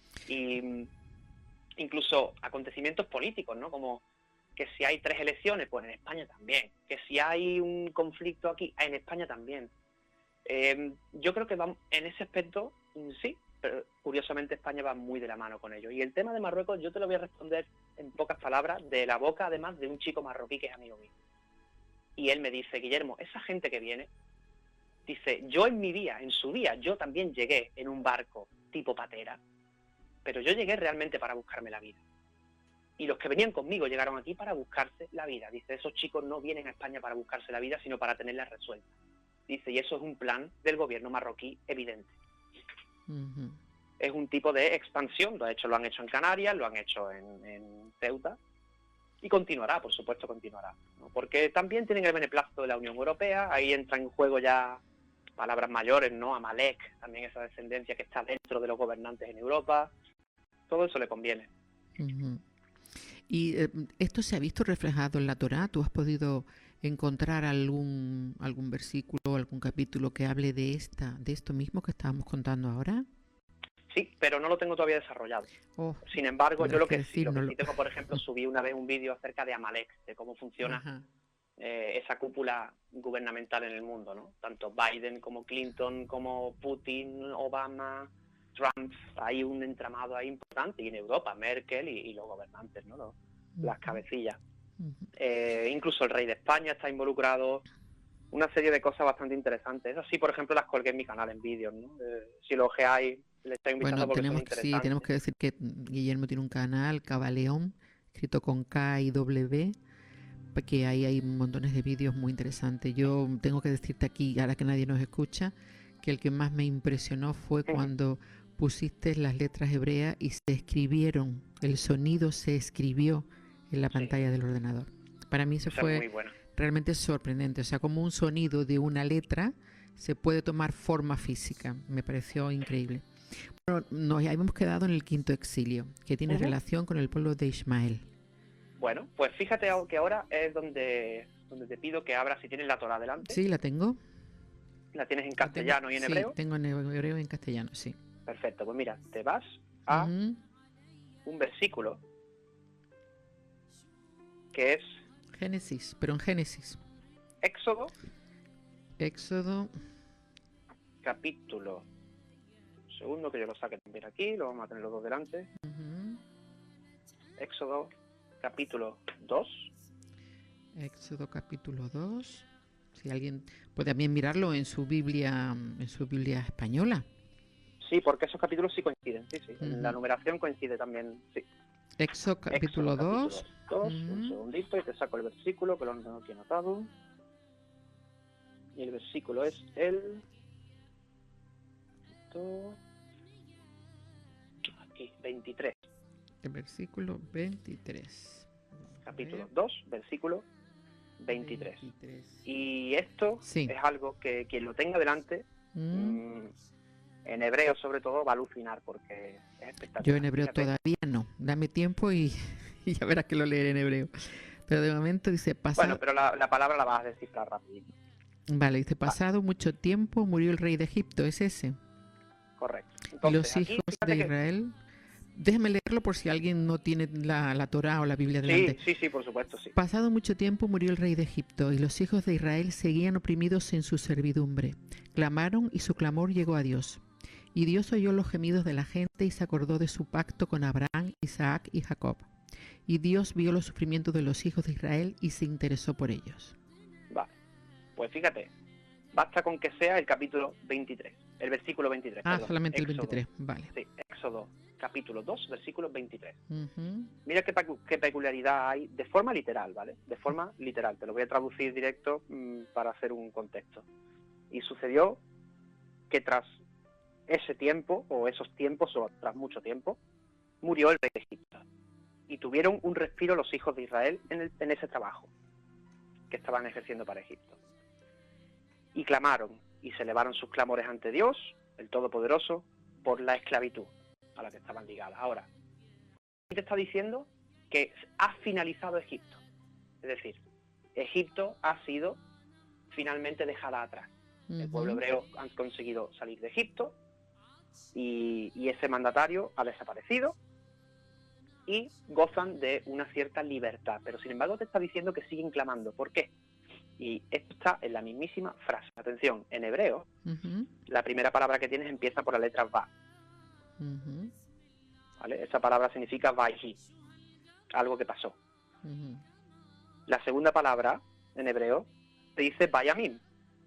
Y incluso acontecimientos políticos, ¿no? Como que si hay tres elecciones, pues en España también. Que si hay un conflicto aquí, en España también. Eh, yo creo que vamos, en ese aspecto, sí, pero curiosamente España va muy de la mano con ello. Y el tema de Marruecos yo te lo voy a responder en pocas palabras, de la boca además de un chico marroquí que es amigo mío. Y él me dice, Guillermo, esa gente que viene, dice, yo en mi día, en su día, yo también llegué en un barco tipo patera, pero yo llegué realmente para buscarme la vida. Y los que venían conmigo llegaron aquí para buscarse la vida. Dice, esos chicos no vienen a España para buscarse la vida, sino para tenerla resuelta. Dice, y eso es un plan del gobierno marroquí evidente. Uh-huh. Es un tipo de expansión. De hecho, lo han hecho en Canarias, lo han hecho en, en Ceuta. Y continuará, por supuesto, continuará, ¿no? Porque también tienen el beneplácito de la Unión Europea. Ahí entra en juego ya palabras mayores, ¿no? Amalek, también esa descendencia que está dentro de los gobernantes en Europa. Todo eso le conviene. Uh-huh. ¿Y eh, esto se ha visto reflejado en la Torá? ¿Tú has podido encontrar algún algún versículo, algún capítulo que hable de esta, de esto mismo que estábamos contando ahora? Sí, pero no lo tengo todavía desarrollado. Oh, Sin embargo, yo lo que, sí, lo que sí tengo, por ejemplo, subí una vez un vídeo acerca de Amalek, de cómo funciona eh, esa cúpula gubernamental en el mundo, ¿no? Tanto Biden como Clinton, como Putin, Obama, Trump, hay un entramado ahí importante, y en Europa, Merkel y, y los gobernantes, ¿no? Los, uh-huh. Las cabecillas. Uh-huh. Eh, incluso el rey de España está involucrado, una serie de cosas bastante interesantes. Eso sí, por ejemplo, las colgué en mi canal en vídeos, ¿no? Eh, si lo ojeáis, le estáis invitando bueno, porque tenemos son que, sí, tenemos que decir que Guillermo tiene un canal, Cabaleón, escrito con K y W, que ahí hay montones de vídeos muy interesantes. Yo tengo que decirte aquí, ahora que nadie nos escucha, que el que más me impresionó fue cuando pusiste las letras hebreas y se escribieron, el sonido se escribió en la pantalla sí. del ordenador. Para mí eso Esa fue realmente sorprendente, o sea, como un sonido de una letra se puede tomar forma física, me pareció increíble. Bueno, nos habíamos quedado en el quinto exilio, que tiene uh-huh. relación con el pueblo de Ismael. Bueno, pues fíjate que ahora es donde, donde te pido que abras, si tienes la Torá delante. Sí, la tengo. ¿La tienes en castellano tengo, y en sí, hebreo? Sí, tengo en hebreo y en castellano, sí. Perfecto, pues mira, te vas a uh-huh. un versículo que es... Génesis, pero en Génesis. Éxodo. Éxodo. Capítulo. Segundo, que yo lo saque también aquí, lo vamos a tener los dos delante. Uh-huh. Éxodo, capítulo dos. Éxodo, capítulo dos. Si alguien puede también mirarlo en su Biblia, en su Biblia española. Sí, porque esos capítulos sí coinciden, sí, sí. Uh-huh. La numeración coincide también, sí. Éxodo, capítulo dos. Uh-huh. Un segundito y te saco el versículo, que lo tengo aquí anotado. Y el versículo es el... Aquí, veintitrés. El versículo veintitrés. Capítulo dos, versículo veintitrés. veintitrés. Y esto sí. es algo que quien lo tenga delante, mm. mmm, en hebreo sobre todo, va a alucinar porque es espectacular. Yo en hebreo Fíjate. todavía no. Dame tiempo y, y ya verás que lo leeré en hebreo. Pero de momento dice pasado... Bueno, pero la, la palabra la vas a descifrar rápido. Vale, dice pasado ah. mucho tiempo murió el rey de Egipto, ¿es ese? Correcto. Entonces, y los hijos de Israel... Que... Déjame leerlo por si alguien no tiene la, la Torá o la Biblia delante. Sí, sí, sí, por supuesto, sí. Pasado mucho tiempo murió el rey de Egipto y los hijos de Israel seguían oprimidos en su servidumbre. Clamaron y su clamor llegó a Dios. Y Dios oyó los gemidos de la gente y se acordó de su pacto con Abraham, Isaac y Jacob. Y Dios vio los sufrimientos de los hijos de Israel y se interesó por ellos. Vale, pues fíjate, basta con que sea el capítulo veintitrés, el versículo veintitrés. Ah, perdón, solamente Éxodo, el veintitrés, vale. Sí, Éxodo, capítulo dos, versículo veintitrés. Uh-huh. Mira qué, qué peculiaridad hay, de forma literal, ¿vale? De forma literal, te lo voy a traducir directo mmm, para hacer un contexto. Y sucedió que tras ese tiempo, o esos tiempos, o tras mucho tiempo, murió el rey de Egipto. Y tuvieron un respiro los hijos de Israel en, el, en ese trabajo que estaban ejerciendo para Egipto. Y clamaron, y se elevaron sus clamores ante Dios, el Todopoderoso, por la esclavitud a la que estaban ligadas. Ahora, te está diciendo que ha finalizado Egipto. Es decir, Egipto ha sido finalmente dejada atrás. Uh-huh. El pueblo hebreo han conseguido salir de Egipto y, y ese mandatario ha desaparecido y gozan de una cierta libertad. Pero sin embargo te está diciendo que siguen clamando. ¿Por qué? Y esto está en la mismísima frase. Atención, en hebreo, uh-huh. la primera palabra que tienes empieza por la letra va. Uh-huh. ¿Vale? Esa palabra significa vayhi, algo que pasó. Uh-huh. La segunda palabra, en hebreo, te dice vayamim,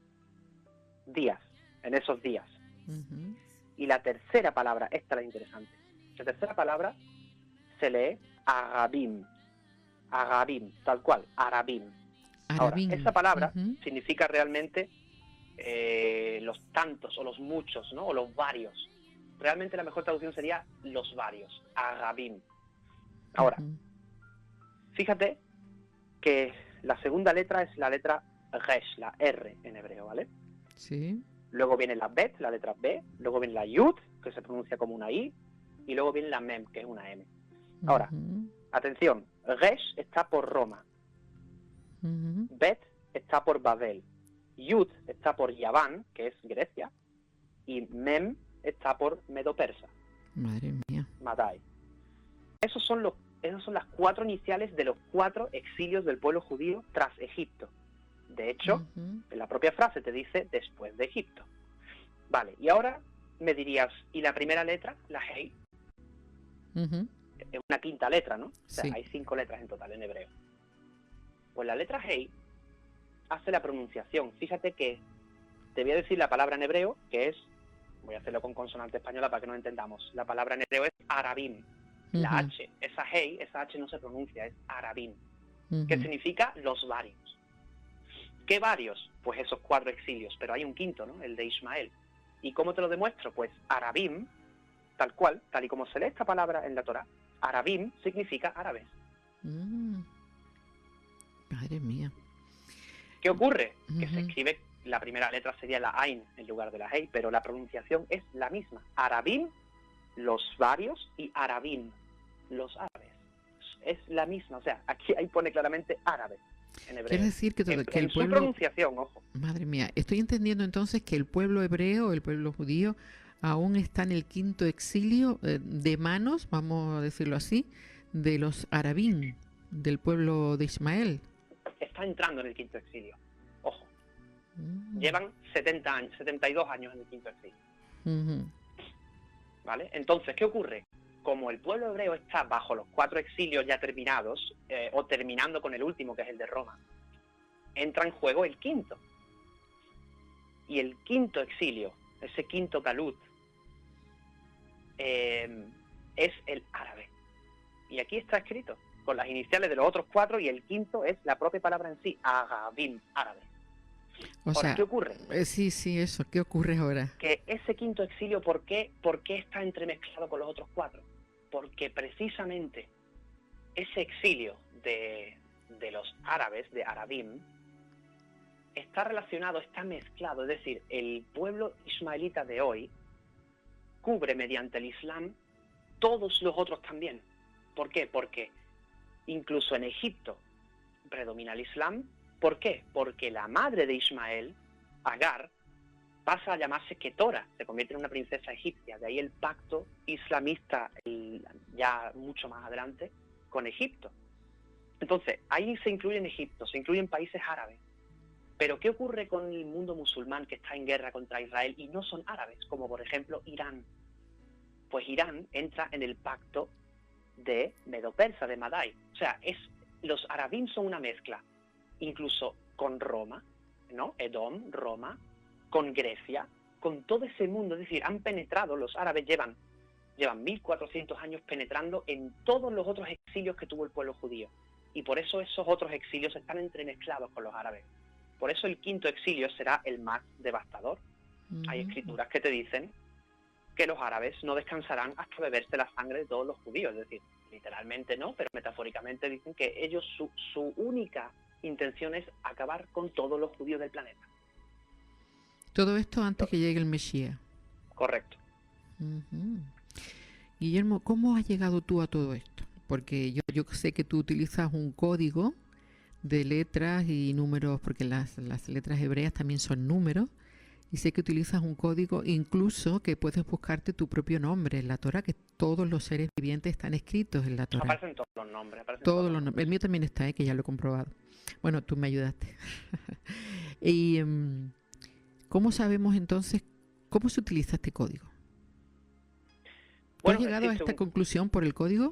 días, en esos días. Uh-huh. Y la tercera palabra, esta es la interesante, la tercera palabra se lee agabim, agabim, tal cual, arabim. Ahora, esa palabra uh-huh. significa realmente eh, los tantos o los muchos, ¿no? O los varios. Realmente la mejor traducción sería los varios, agabim. Ahora, uh-huh. fíjate que la segunda letra es la letra resh, la R en hebreo, ¿vale? Sí. Luego viene la bet, la letra B, luego viene la yud, que se pronuncia como una I, y luego viene la mem, que es una M. Ahora, uh-huh. atención, resh está por Roma. Uh-huh. Bet está por Babel, Yud está por Yaván, que es Grecia, y Mem está por Medo-Persa. Madre mía. Madai. Esos son los, esas son las cuatro iniciales de los cuatro exilios del pueblo judío tras Egipto. De hecho, uh-huh. en la propia frase te dice después de Egipto. Vale, y ahora me dirías, ¿y la primera letra? La Hey. Uh-huh. Es una quinta letra, ¿no? O sea, Sí. hay cinco letras en total en hebreo. Pues la letra Hey hace la pronunciación. Fíjate que te voy a decir la palabra en hebreo, que es, voy a hacerlo con consonante española para que nos entendamos. La palabra en hebreo es Arabim. La Uh-huh. H, esa Hey, esa H no se pronuncia, es Arabim. Uh-huh. Que significa los varios. ¿Qué varios? Pues esos cuatro exilios, pero hay un quinto, ¿no? El de Ismael. ¿Y cómo te lo demuestro? Pues Arabim, tal cual, tal y como se lee esta palabra en la Torá, Arabim significa árabes. Mm. Madre mía. ¿Qué ocurre? Uh-huh. Que se escribe, la primera letra sería la Ain en lugar de la Hey, pero la pronunciación es la misma. Arabim, los varios, y Arabim, los árabes. Es la misma, o sea, aquí ahí pone claramente árabes en hebreo. Quiere decir que, todo, en, que el en pueblo... su pronunciación, ojo. Madre mía, estoy entendiendo entonces que el pueblo hebreo, el pueblo judío, aún está en el quinto exilio eh, de manos, vamos a decirlo así, de los arabín, del pueblo de Ismael. Está entrando en el quinto exilio, ojo. Mm. Llevan setenta años, setenta y dos años en el quinto exilio. Uh-huh. ¿Vale? Entonces, ¿qué ocurre? Como el pueblo hebreo está bajo los cuatro exilios ya terminados, eh, o terminando con el último, que es el de Roma, entra en juego el quinto. Y el quinto exilio, ese quinto galut, eh, es el árabe. Y aquí está escrito, con las iniciales de los otros cuatro, y el quinto es la propia palabra en sí, agabim, árabe. O Ahora, sea, ¿qué ocurre? Eh, sí, sí, eso. ¿Qué ocurre ahora? Que ese quinto exilio, ¿por qué, ¿por qué está entremezclado con los otros cuatro? Porque precisamente ese exilio de, de los árabes, de Arabim, está relacionado, está mezclado. Es decir, el pueblo ismaelita de hoy cubre mediante el Islam todos los otros también. ¿Por qué? Porque incluso en Egipto predomina el Islam. ¿Por qué? Porque la madre de Ismael, Agar, pasa a llamarse Ketora, se convierte en una princesa egipcia. De ahí el pacto islamista, el, ya mucho más adelante, con Egipto. Entonces, ahí se incluye en Egipto, se incluyen países árabes. Pero ¿qué ocurre con el mundo musulmán que está en guerra contra Israel y no son árabes? Como por ejemplo Irán. Pues Irán entra en el pacto de Medo-Persa, de Madai. O sea, es, los arabín son una mezcla, incluso con Roma, ¿no? Edom, Roma, con Grecia, con todo ese mundo. Es decir, han penetrado, los árabes llevan, llevan mil cuatrocientos años penetrando en todos los otros exilios que tuvo el pueblo judío. Y por eso esos otros exilios están entremezclados con los árabes. Por eso el quinto exilio será el más devastador. Uh-huh. Hay escrituras que te dicen que los árabes no descansarán hasta beberse la sangre de todos los judíos. Es decir, literalmente no, pero metafóricamente dicen que ellos, su, su única intención es acabar con todos los judíos del planeta. Todo esto antes que llegue el Mesías. Correcto. Uh-huh. Guillermo, ¿cómo has llegado tú a todo esto? Porque yo, yo sé que tú utilizas un código de letras y números, porque las, las letras hebreas también son números, y sé que utilizas un código incluso que puedes buscarte tu propio nombre en la Torá, que todos los seres vivientes están escritos en la Torá. Aparecen todos los nombres. Todos, todos los nombres. nombres. El mío también está, ¿eh? Que ya lo he comprobado. Bueno, tú me ayudaste. Y um, ¿cómo sabemos entonces cómo se utiliza este código? ¿Tú Bueno, has llegado a esta un... conclusión por el código?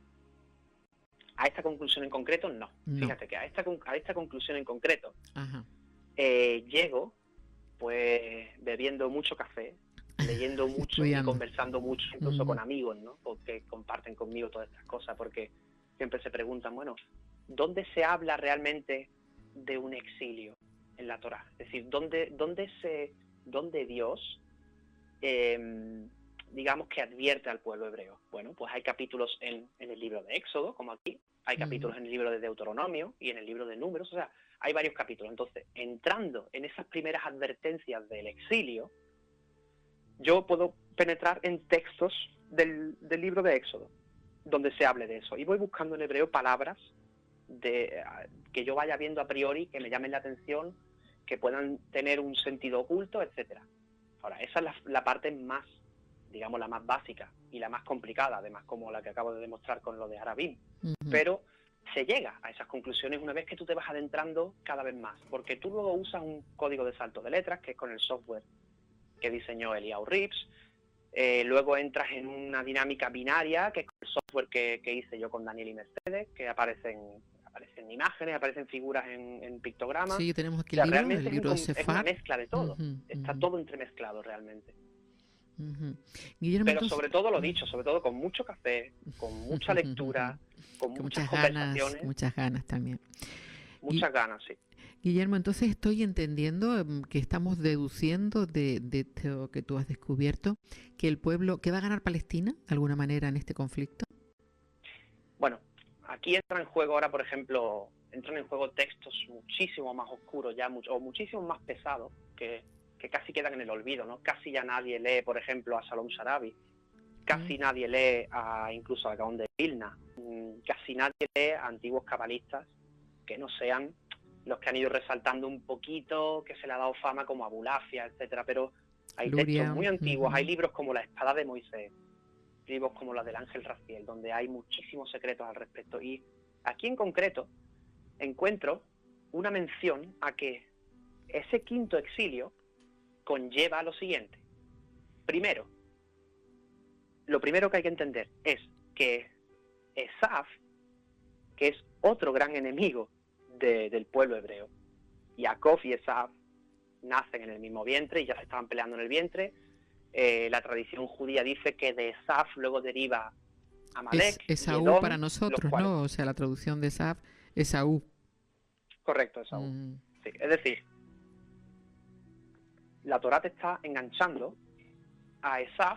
A esta conclusión en concreto, no. no. Fíjate que a esta, a esta conclusión en concreto Ajá. Eh, llego pues bebiendo mucho café, leyendo mucho y conversando mucho, incluso uh-huh. con amigos, ¿no? Porque comparten conmigo todas estas cosas, porque siempre se preguntan, bueno, ¿dónde se habla realmente de un exilio en la Torá? Es decir, ¿dónde, dónde, se, dónde Dios, eh, digamos que advierte al pueblo hebreo? Bueno, pues hay capítulos en, en el libro de Éxodo, como aquí, hay capítulos uh-huh. en el libro de Deuteronomio y en el libro de Números, o sea, hay varios capítulos. Entonces, entrando en esas primeras advertencias del exilio, yo puedo penetrar en textos del, del libro de Éxodo, donde se hable de eso. Y voy buscando en hebreo palabras de, que yo vaya viendo a priori, que me llamen la atención, que puedan tener un sentido oculto, etcétera. Ahora, esa es la, la parte más, digamos, la más básica y la más complicada, además como la que acabo de demostrar con lo de Arabim. Uh-huh. Pero se llega a esas conclusiones una vez que tú te vas adentrando cada vez más, porque tú luego usas un código de salto de letras, que es con el software que diseñó Eliyahu Rips, Eh, luego entras en una dinámica binaria, que es el software que, que hice yo con Daniel y Mercedes, que aparecen, aparecen imágenes, aparecen figuras en, en pictogramas. Sí, tenemos aquí O sea, el libro, realmente el es, un, libro de es una Cefar. mezcla de todo. Uh-huh, Está uh-huh. todo entremezclado realmente. Uh-huh. Guillermo, Pero entonces... sobre todo lo dicho, sobre todo con mucho café, con mucha lectura, con que muchas muchas conversaciones. ganas, muchas ganas también. Muchas Y, ganas, sí. Guillermo, entonces estoy entendiendo um, que estamos deduciendo de, de esto que tú has descubierto, que el pueblo, que va a ganar Palestina, de alguna manera, en este conflicto. Bueno, aquí entran en juego ahora, por ejemplo, entran en juego textos muchísimo más oscuros ya, mucho, o muchísimo más pesados, que, que casi quedan en el olvido, ¿no? Casi ya nadie lee, por ejemplo, a Salom Sharabi, casi mm. nadie lee a, incluso a Gaón de Vilna, casi nadie lee a antiguos cabalistas que no sean los que han ido resaltando un poquito, que se le ha dado fama como Abulafia, etcétera, pero hay Luria. textos muy antiguos, uh-huh. hay libros como La Espada de Moisés, libros como la del Ángel Raziel, donde hay muchísimos secretos al respecto. Y aquí en concreto encuentro una mención a que ese quinto exilio conlleva lo siguiente. Primero, lo primero que hay que entender es que Esaf, que es otro gran enemigo de, del pueblo hebreo, Jacob y Esaf nacen en el mismo vientre y ya se estaban peleando en el vientre. Eh, la tradición judía dice que de Esaf luego deriva Amalek. Es Esaú Edom, para nosotros, cuales... ¿no? O sea, la traducción de Esaf, Esaú. Correcto, Esaú. Mm. Sí, es decir, la Torá te está enganchando a Esaf,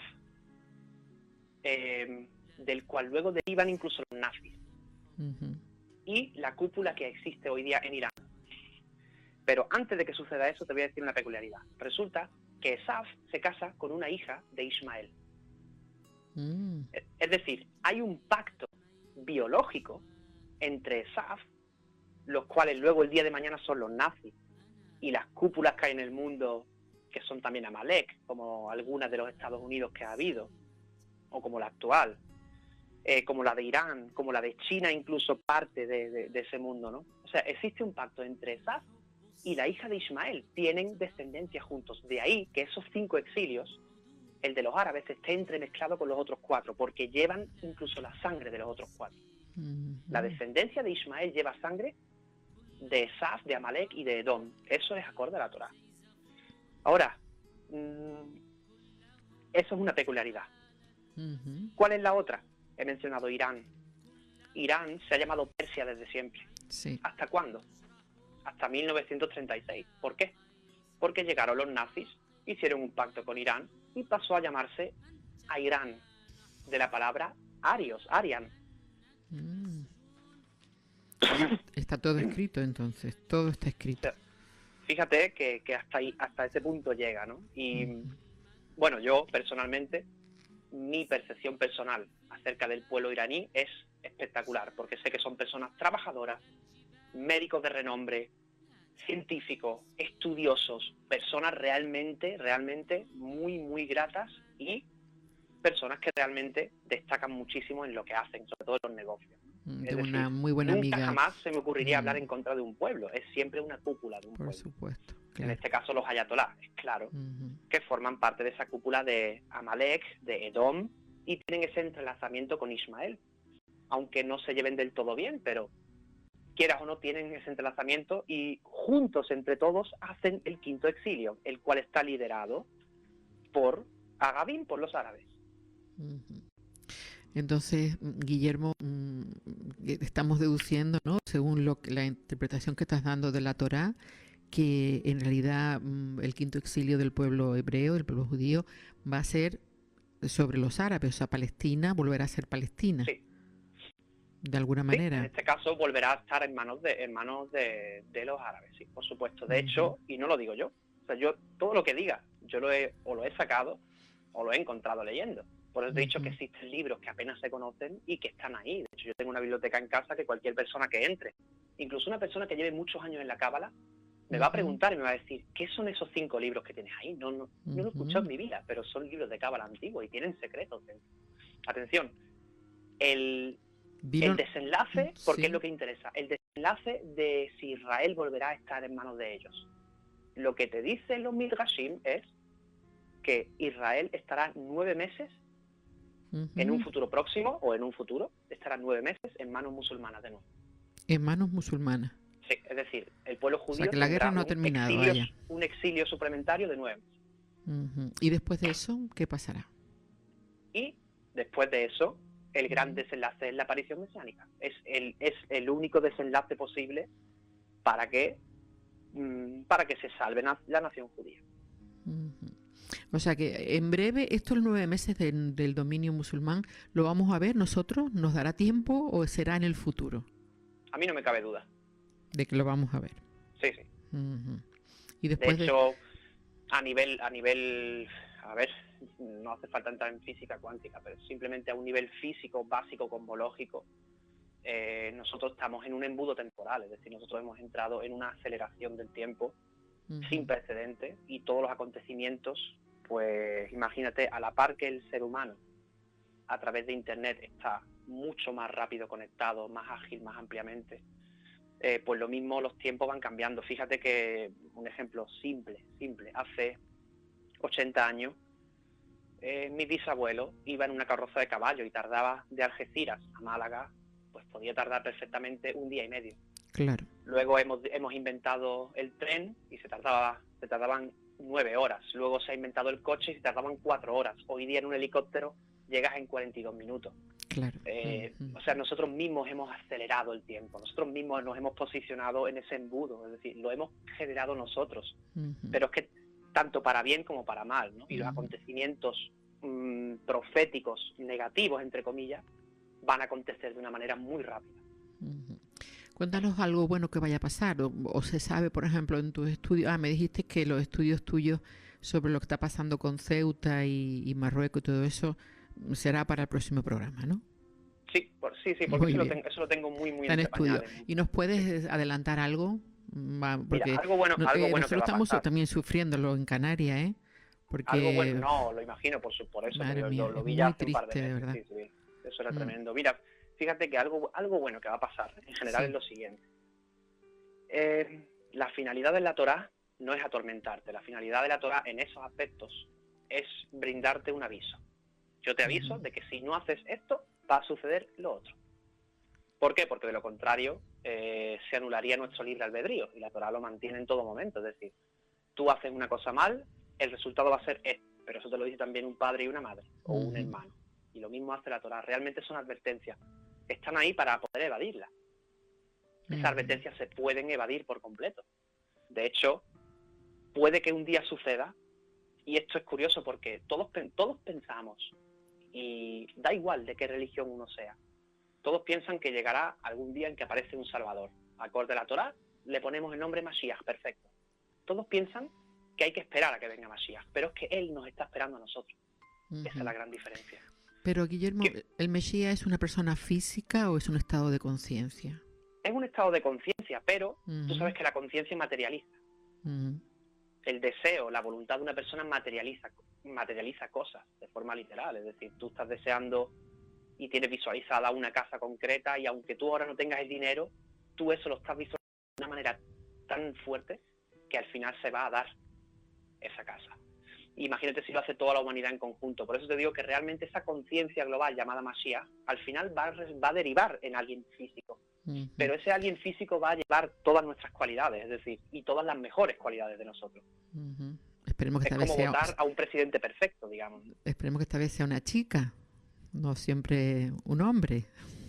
eh, del cual luego derivan incluso los nazis. Uh-huh. Y la cúpula que existe hoy día en Irán. Pero antes de que suceda eso, te voy a decir una peculiaridad. Resulta que Esaf se casa con una hija de Ismael. Mm. Es decir, hay un pacto biológico entre Esaf, los cuales luego el día de mañana son los nazis, y las cúpulas que hay en el mundo, que son también Amalek, como algunas de los Estados Unidos que ha habido, o como la actual, eh, como la de Irán, como la de China, incluso parte de, de, de ese mundo, ¿no? O sea, existe un pacto entre Esaf y la hija de Ismael, tienen descendencia juntos. De ahí que esos cinco exilios, el de los árabes, esté entremezclado con los otros cuatro, porque llevan incluso la sangre de los otros cuatro. Uh-huh. La descendencia de Ismael lleva sangre de Esaf, de Amalek y de Edom. Eso es acorde a la Torá. Ahora, mmm, eso es una peculiaridad. Uh-huh. ¿Cuál es la otra? He mencionado Irán. Irán se ha llamado Persia desde siempre. Sí. ¿Hasta cuándo? Hasta mil novecientos treinta y seis. ¿Por qué? Porque llegaron los nazis, hicieron un pacto con Irán y pasó a llamarse a Irán, de la palabra Arios, Arian. Mm. Está todo escrito entonces, todo está escrito. Fíjate que, que hasta ahí, hasta ese punto llega, ¿no? Y mm. bueno, yo personalmente, mi percepción personal acerca del pueblo iraní es espectacular, porque sé que son personas trabajadoras, médicos de renombre, científicos, estudiosos, personas realmente, realmente muy, muy gratas y personas que realmente destacan muchísimo en lo que hacen, sobre todo en los negocios. De es una decir, muy buena nunca amiga. jamás se me ocurriría mm. hablar en contra de un pueblo, es siempre una cúpula de un Por pueblo. supuesto. Claro. En este caso los ayatolás, es claro, uh-huh. que forman parte de esa cúpula de Amalek, de Edom, y tienen ese entrelazamiento con Ismael, aunque no se lleven del todo bien, pero quieras o no tienen ese entrelazamiento y juntos entre todos hacen el quinto exilio, el cual está liderado por Agabim, por los árabes. Uh-huh. Entonces, Guillermo, estamos deduciendo, ¿no?, según lo que, la interpretación que estás dando de la Torá, que en realidad el quinto exilio del pueblo hebreo, del pueblo judío, va a ser sobre los árabes, o sea, Palestina volverá a ser Palestina. Sí. De alguna sí, manera. En este caso volverá a estar en manos de, en manos de, de los árabes, sí, por supuesto. De uh-huh. hecho, y no lo digo yo, o sea, yo todo lo que diga, yo lo he, o lo he sacado o lo he encontrado leyendo. Por eso te he dicho que existen libros que apenas se conocen y que están ahí. De hecho, yo tengo una biblioteca en casa que cualquier persona que entre, incluso una persona que lleve muchos años en la cábala, me uh-huh. va a preguntar y me va a decir, ¿qué son esos cinco libros que tienes ahí? No, no, uh-huh. no lo he escuchado en mi vida, pero son libros de cábala antiguos y tienen secretos dentro. Atención, el, el desenlace, porque sí. es lo que interesa, el desenlace de si Israel volverá a estar en manos de ellos. Lo que te dicen los Midrashim es que Israel estará nueve meses, uh-huh. en un futuro próximo o en un futuro, estará nueve meses en manos musulmanas de nuevo. En manos musulmanas. Sí, es decir, el pueblo judío, o sea, que la guerra no ha terminado, un, exilio, vaya. un exilio suplementario de nueve meses. Uh-huh. ¿Y después de eso, qué pasará? Y después de eso, el gran uh-huh. desenlace es la aparición mesiánica. Es el, es el único desenlace posible para que, mmm, para que se salve na la nación judía. Uh-huh. O sea que en breve, estos nueve meses de, del dominio musulmán, ¿lo vamos a ver nosotros? ¿Nos dará tiempo o será en el futuro? A mí no me cabe duda. De que lo vamos a ver. Sí, sí. Uh-huh. Y después de hecho, de... a nivel, a nivel, a ver, no hace falta entrar en física cuántica, pero simplemente a un nivel físico, básico, cosmológico, eh, nosotros estamos en un embudo temporal, es decir, nosotros hemos entrado en una aceleración del tiempo uh-huh. sin precedentes, y todos los acontecimientos, pues imagínate, a la par que el ser humano a través de internet está mucho más rápido conectado, más ágil, más ampliamente, eh, pues lo mismo los tiempos van cambiando. Fíjate que un ejemplo simple, simple, hace ochenta años, eh, mi bisabuelo iba en una carroza de caballo y tardaba de Algeciras a Málaga, pues podía tardar perfectamente un día y medio. Claro. Luego hemos, hemos inventado el tren y se tardaba, se tardaban nueve horas. Luego se ha inventado el coche y se tardaban cuatro horas. Hoy día en un helicóptero llegas en cuarenta y dos minutos. Claro. Eh, uh-huh. O sea, nosotros mismos hemos acelerado el tiempo, nosotros mismos nos hemos posicionado en ese embudo, es decir, lo hemos generado nosotros. Uh-huh. Pero es que tanto para bien como para mal, ¿no? Y uh-huh. los acontecimientos mmm, proféticos, negativos, entre comillas, van a acontecer de una manera muy rápida. Uh-huh. Cuéntanos algo bueno que vaya a pasar, o, o se sabe, por ejemplo, en tus estudios, ah, me dijiste que los estudios tuyos sobre lo que está pasando con Ceuta y, y Marruecos y todo eso será para el próximo programa, ¿no? Sí, por, sí, sí, porque eso lo, tengo, eso lo tengo muy, muy en estudio. pañales. ¿Y nos puedes sí. adelantar algo? Porque Mira, algo bueno, no, algo eh, bueno nosotros que va estamos a pasar. también sufriéndolo en Canarias, ¿eh? Porque... Algo bueno, no, lo imagino, por, su, por eso, Madre mía, lo, lo vi es ya muy hace un par de triste, meses. de verdad. Sí, sí, eso era mm. tremendo. Mira, fíjate que algo, algo bueno que va a pasar, en general, sí. es lo siguiente. Eh, la finalidad de la Torá no es atormentarte, la finalidad de la Torá en esos aspectos es brindarte un aviso. Yo te aviso uh-huh. de que si no haces esto, va a suceder lo otro. ¿Por qué? Porque de lo contrario eh, se anularía nuestro libre albedrío, y la Torá lo mantiene en todo momento. Es decir, tú haces una cosa mal, el resultado va a ser esto, pero eso te lo dice también un padre y una madre, o uh-huh. un hermano. Y lo mismo hace la Torá. Realmente son advertencias. Están ahí para poder evadirlas. Uh-huh. Esas advertencias se pueden evadir por completo. De hecho, puede que un día suceda, y esto es curioso porque todos, todos pensamos, y da igual de qué religión uno sea, todos piensan que llegará algún día en que aparece un Salvador. Acorde a la Torá, le ponemos el nombre Mashiach, perfecto. Todos piensan que hay que esperar a que venga Mashiach, pero es que Él nos está esperando a nosotros. Uh-huh. Esa es la gran diferencia. Pero, Guillermo, ¿Qué? ¿el Mesías es una persona física o es un estado de conciencia? Es un estado de conciencia, pero uh-huh. tú sabes que la conciencia materializa. Uh-huh. El deseo, la voluntad de una persona materializa, materializa cosas de forma literal. Es decir, tú estás deseando y tienes visualizada una casa concreta, y aunque tú ahora no tengas el dinero, tú eso lo estás visualizando de una manera tan fuerte que al final se va a dar esa casa. Imagínate si lo hace toda la humanidad en conjunto. Por eso te digo que realmente esa conciencia global llamada Mashiach al final va a, va a derivar en alguien físico. Uh-huh. Pero ese alguien físico va a llevar todas nuestras cualidades, es decir, y todas las mejores cualidades de nosotros. Uh-huh. Esperemos que es esta como vez sea... votar a un presidente perfecto, digamos. Esperemos que esta vez sea una chica, no siempre un hombre.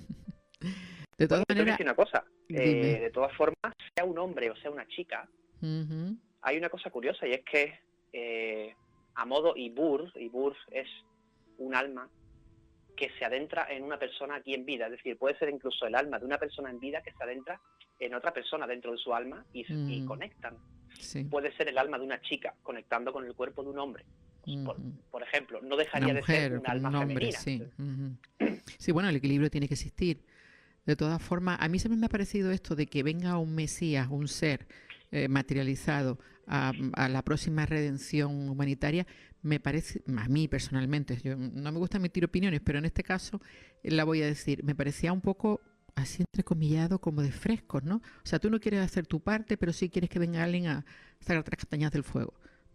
De todas bueno, maneras... una cosa, eh, de todas formas, sea un hombre o sea una chica, uh-huh. hay una cosa curiosa, y es que eh, a modo Ibur, Ibur es un alma que se adentra en una persona aquí en vida, es decir, puede ser incluso el alma de una persona en vida que se adentra en otra persona dentro de su alma y, mm. y conectan. Sí. Puede ser el alma de una chica conectando con el cuerpo de un hombre. Pues, mm. por, por ejemplo, no dejaría una mujer, de ser un alma un hombre, femenina. Sí. Uh-huh. Sí, bueno, el equilibrio tiene que existir. De todas formas, a mí siempre me ha parecido esto de que venga un Mesías, un ser eh, materializado a, a la próxima redención humanitaria, me parece, a mí personalmente, yo no me gusta emitir opiniones, pero en este caso la voy a decir, me parecía un poco así entrecomillado como de frescos, ¿no? O sea, tú no quieres hacer tu parte, pero sí quieres que venga alguien a sacar tres castañas del fuego.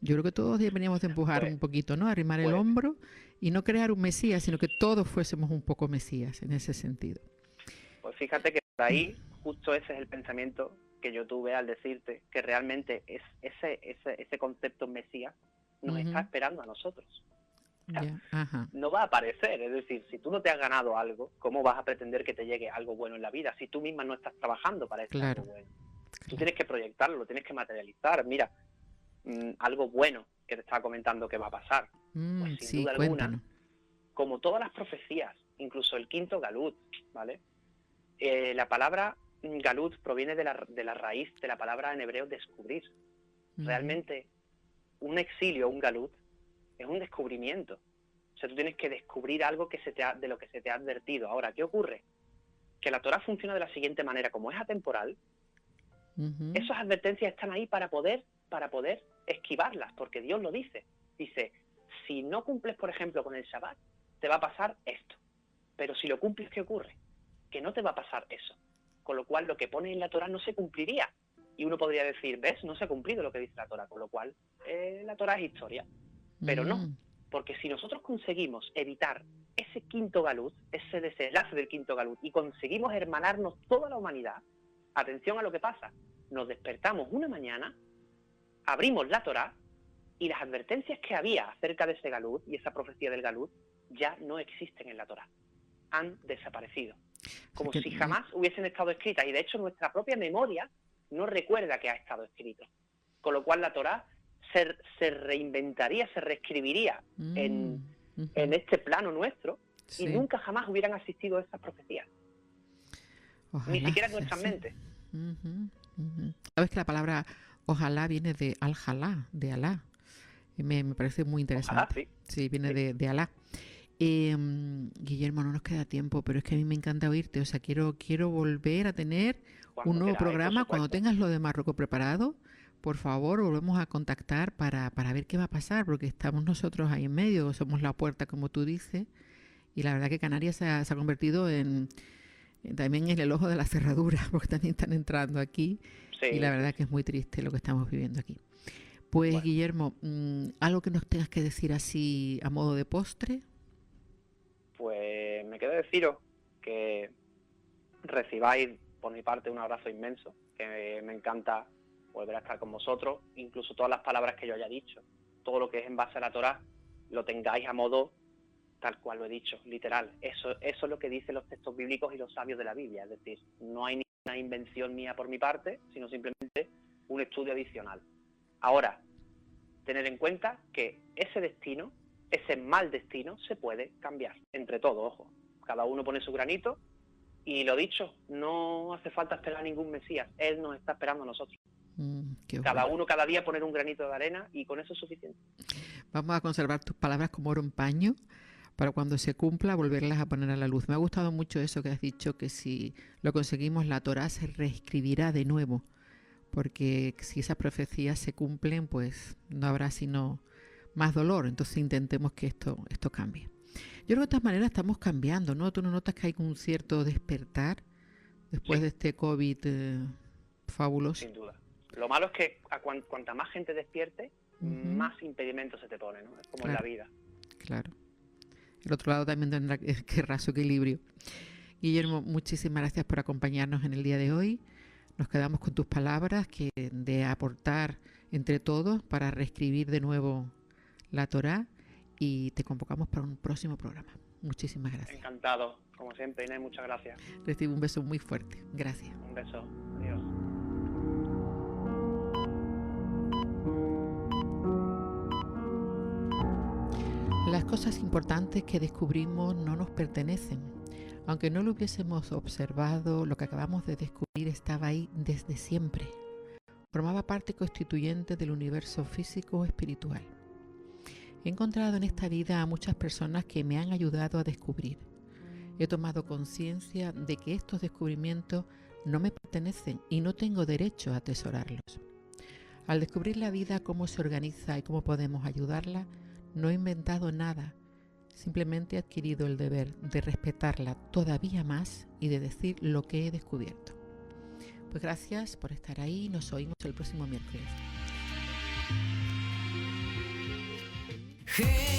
Yo creo que todos deberíamos de empujar Pues, un poquito, ¿no? Arrimar el pues, hombro y no crear un mesías, sino que todos fuésemos un poco mesías en ese sentido. pues fíjate que por ahí justo ese es el pensamiento que yo tuve al decirte que realmente es ese, ese, ese concepto mesías nos Uh-huh. está esperando a nosotros. O sea, Yeah. Ajá. no va a aparecer, es decir, si tú no te has ganado algo, ¿cómo vas a pretender que te llegue algo bueno en la vida si tú misma no estás trabajando para ese Claro. algo bueno? Tú Claro. tienes que proyectarlo, lo tienes que materializar. Mira, mmm, algo bueno que te estaba comentando que va a pasar. Mm, Pues sin sí, duda cuéntanos. alguna, como todas las profecías, incluso el quinto galut, ¿vale? Eh, la palabra galut proviene de la, de la raíz de la palabra en hebreo descubrir. Uh-huh. Realmente, un exilio, un galut, es un descubrimiento. O sea, tú tienes que descubrir algo que se te ha, de lo que se te ha advertido. Ahora, ¿qué ocurre? Que la Torá funciona de la siguiente manera. Como es atemporal, Uh-huh. esas advertencias están ahí para poder, para poder esquivarlas, porque Dios lo dice. Dice, si no cumples, por ejemplo, con el Shabbat, te va a pasar esto. Pero si lo cumples, ¿qué ocurre? Que no te va a pasar eso. Con lo cual, lo que pone en la Torá no se cumpliría. Y uno podría decir, ¿ves? No se ha cumplido lo que dice la Torá. Con lo cual, eh, la Torá es historia. Pero no. Mm. Porque si nosotros conseguimos evitar ese quinto galut, ese desenlace del quinto galut, y conseguimos hermanarnos toda la humanidad, atención a lo que pasa, nos despertamos una mañana, abrimos la Torá, y las advertencias que había acerca de ese galut, y esa profecía del galut, ya no existen en la Torá. Han desaparecido. Como que, si jamás hubiesen estado escritas, y de hecho nuestra propia memoria no recuerda que ha estado escrito. Con lo cual la Torá Se, se reinventaría, se reescribiría mm, en, uh-huh. en este plano nuestro, sí. y nunca jamás hubieran asistido a esas profecías. Ojalá, ni siquiera en nuestras sí. mentes. Uh-huh, uh-huh. Sabes que la palabra ojalá viene de al-Jalá, de Alá. Me, me parece muy interesante. Ojalá, sí. Sí, viene sí. de, de Alá. Eh, Guillermo, no nos queda tiempo, pero es que a mí me encanta oírte. O sea, quiero, quiero volver a tener cuando un nuevo queráis, programa. Cuando tengas lo de Marruecos preparado, por favor, volvemos a contactar para, para ver qué va a pasar, porque estamos nosotros ahí en medio, somos la puerta, como tú dices, y la verdad que Canarias se ha, se ha convertido en, en también en el ojo de la cerradura, porque también están entrando aquí, sí, y la verdad que es muy triste lo que estamos viviendo aquí. Pues, bueno. Guillermo, ¿algo que nos tengas que decir así a modo de postre? Pues me queda deciros que recibáis por mi parte un abrazo inmenso, que me encanta volver a estar con vosotros, incluso todas las palabras que yo haya dicho, todo lo que es en base a la Torá, lo tengáis a modo tal cual lo he dicho, literal. Eso, eso es lo que dicen los textos bíblicos y los sabios de la Biblia, es decir, no hay ninguna invención mía por mi parte, sino simplemente un estudio adicional. Ahora, tener en cuenta que ese destino, ese mal destino, se puede cambiar, entre todos, ojo. Cada uno pone su granito, y lo dicho, no hace falta esperar a ningún Mesías, Él nos está esperando a nosotros. Mm, cada bueno. uno cada día poner un granito de arena y con eso es suficiente. Vamos a conservar tus palabras como oro en paño para cuando se cumpla volverlas a poner a la luz. Me ha gustado mucho eso que has dicho, que si lo conseguimos la Torá se reescribirá de nuevo, porque si esas profecías se cumplen pues no habrá sino más dolor, entonces intentemos que esto, esto cambie. Yo creo que de todas maneras estamos cambiando, ¿no? ¿Tú no notas que hay un cierto despertar después sí. de este COVID eh, fabuloso? Sin duda. Lo malo es que a cuan, cuanta más gente despierte, uh-huh. más impedimentos se te ponen, ¿no? Es como claro. en la vida. Claro. El otro lado también tendrá que querrá su equilibrio. Guillermo, muchísimas gracias por acompañarnos en el día de hoy. Nos quedamos con tus palabras que de aportar entre todos para reescribir de nuevo la Torá, y te convocamos para un próximo programa. Muchísimas gracias. Encantado, como siempre, Inés, muchas gracias. Recibo un beso muy fuerte. Gracias. Un beso. Adiós. Las cosas importantes que descubrimos no nos pertenecen. Aunque no lo hubiésemos observado, lo que acabamos de descubrir estaba ahí desde siempre. Formaba parte constituyente del universo físico o espiritual. He encontrado en esta vida a muchas personas que me han ayudado a descubrir. He tomado conciencia de que estos descubrimientos no me pertenecen y no tengo derecho a atesorarlos. Al descubrir la vida, cómo se organiza y cómo podemos ayudarla, no he inventado nada, simplemente he adquirido el deber de respetarla todavía más y de decir lo que he descubierto. Pues gracias por estar ahí, nos oímos el próximo miércoles. Hey.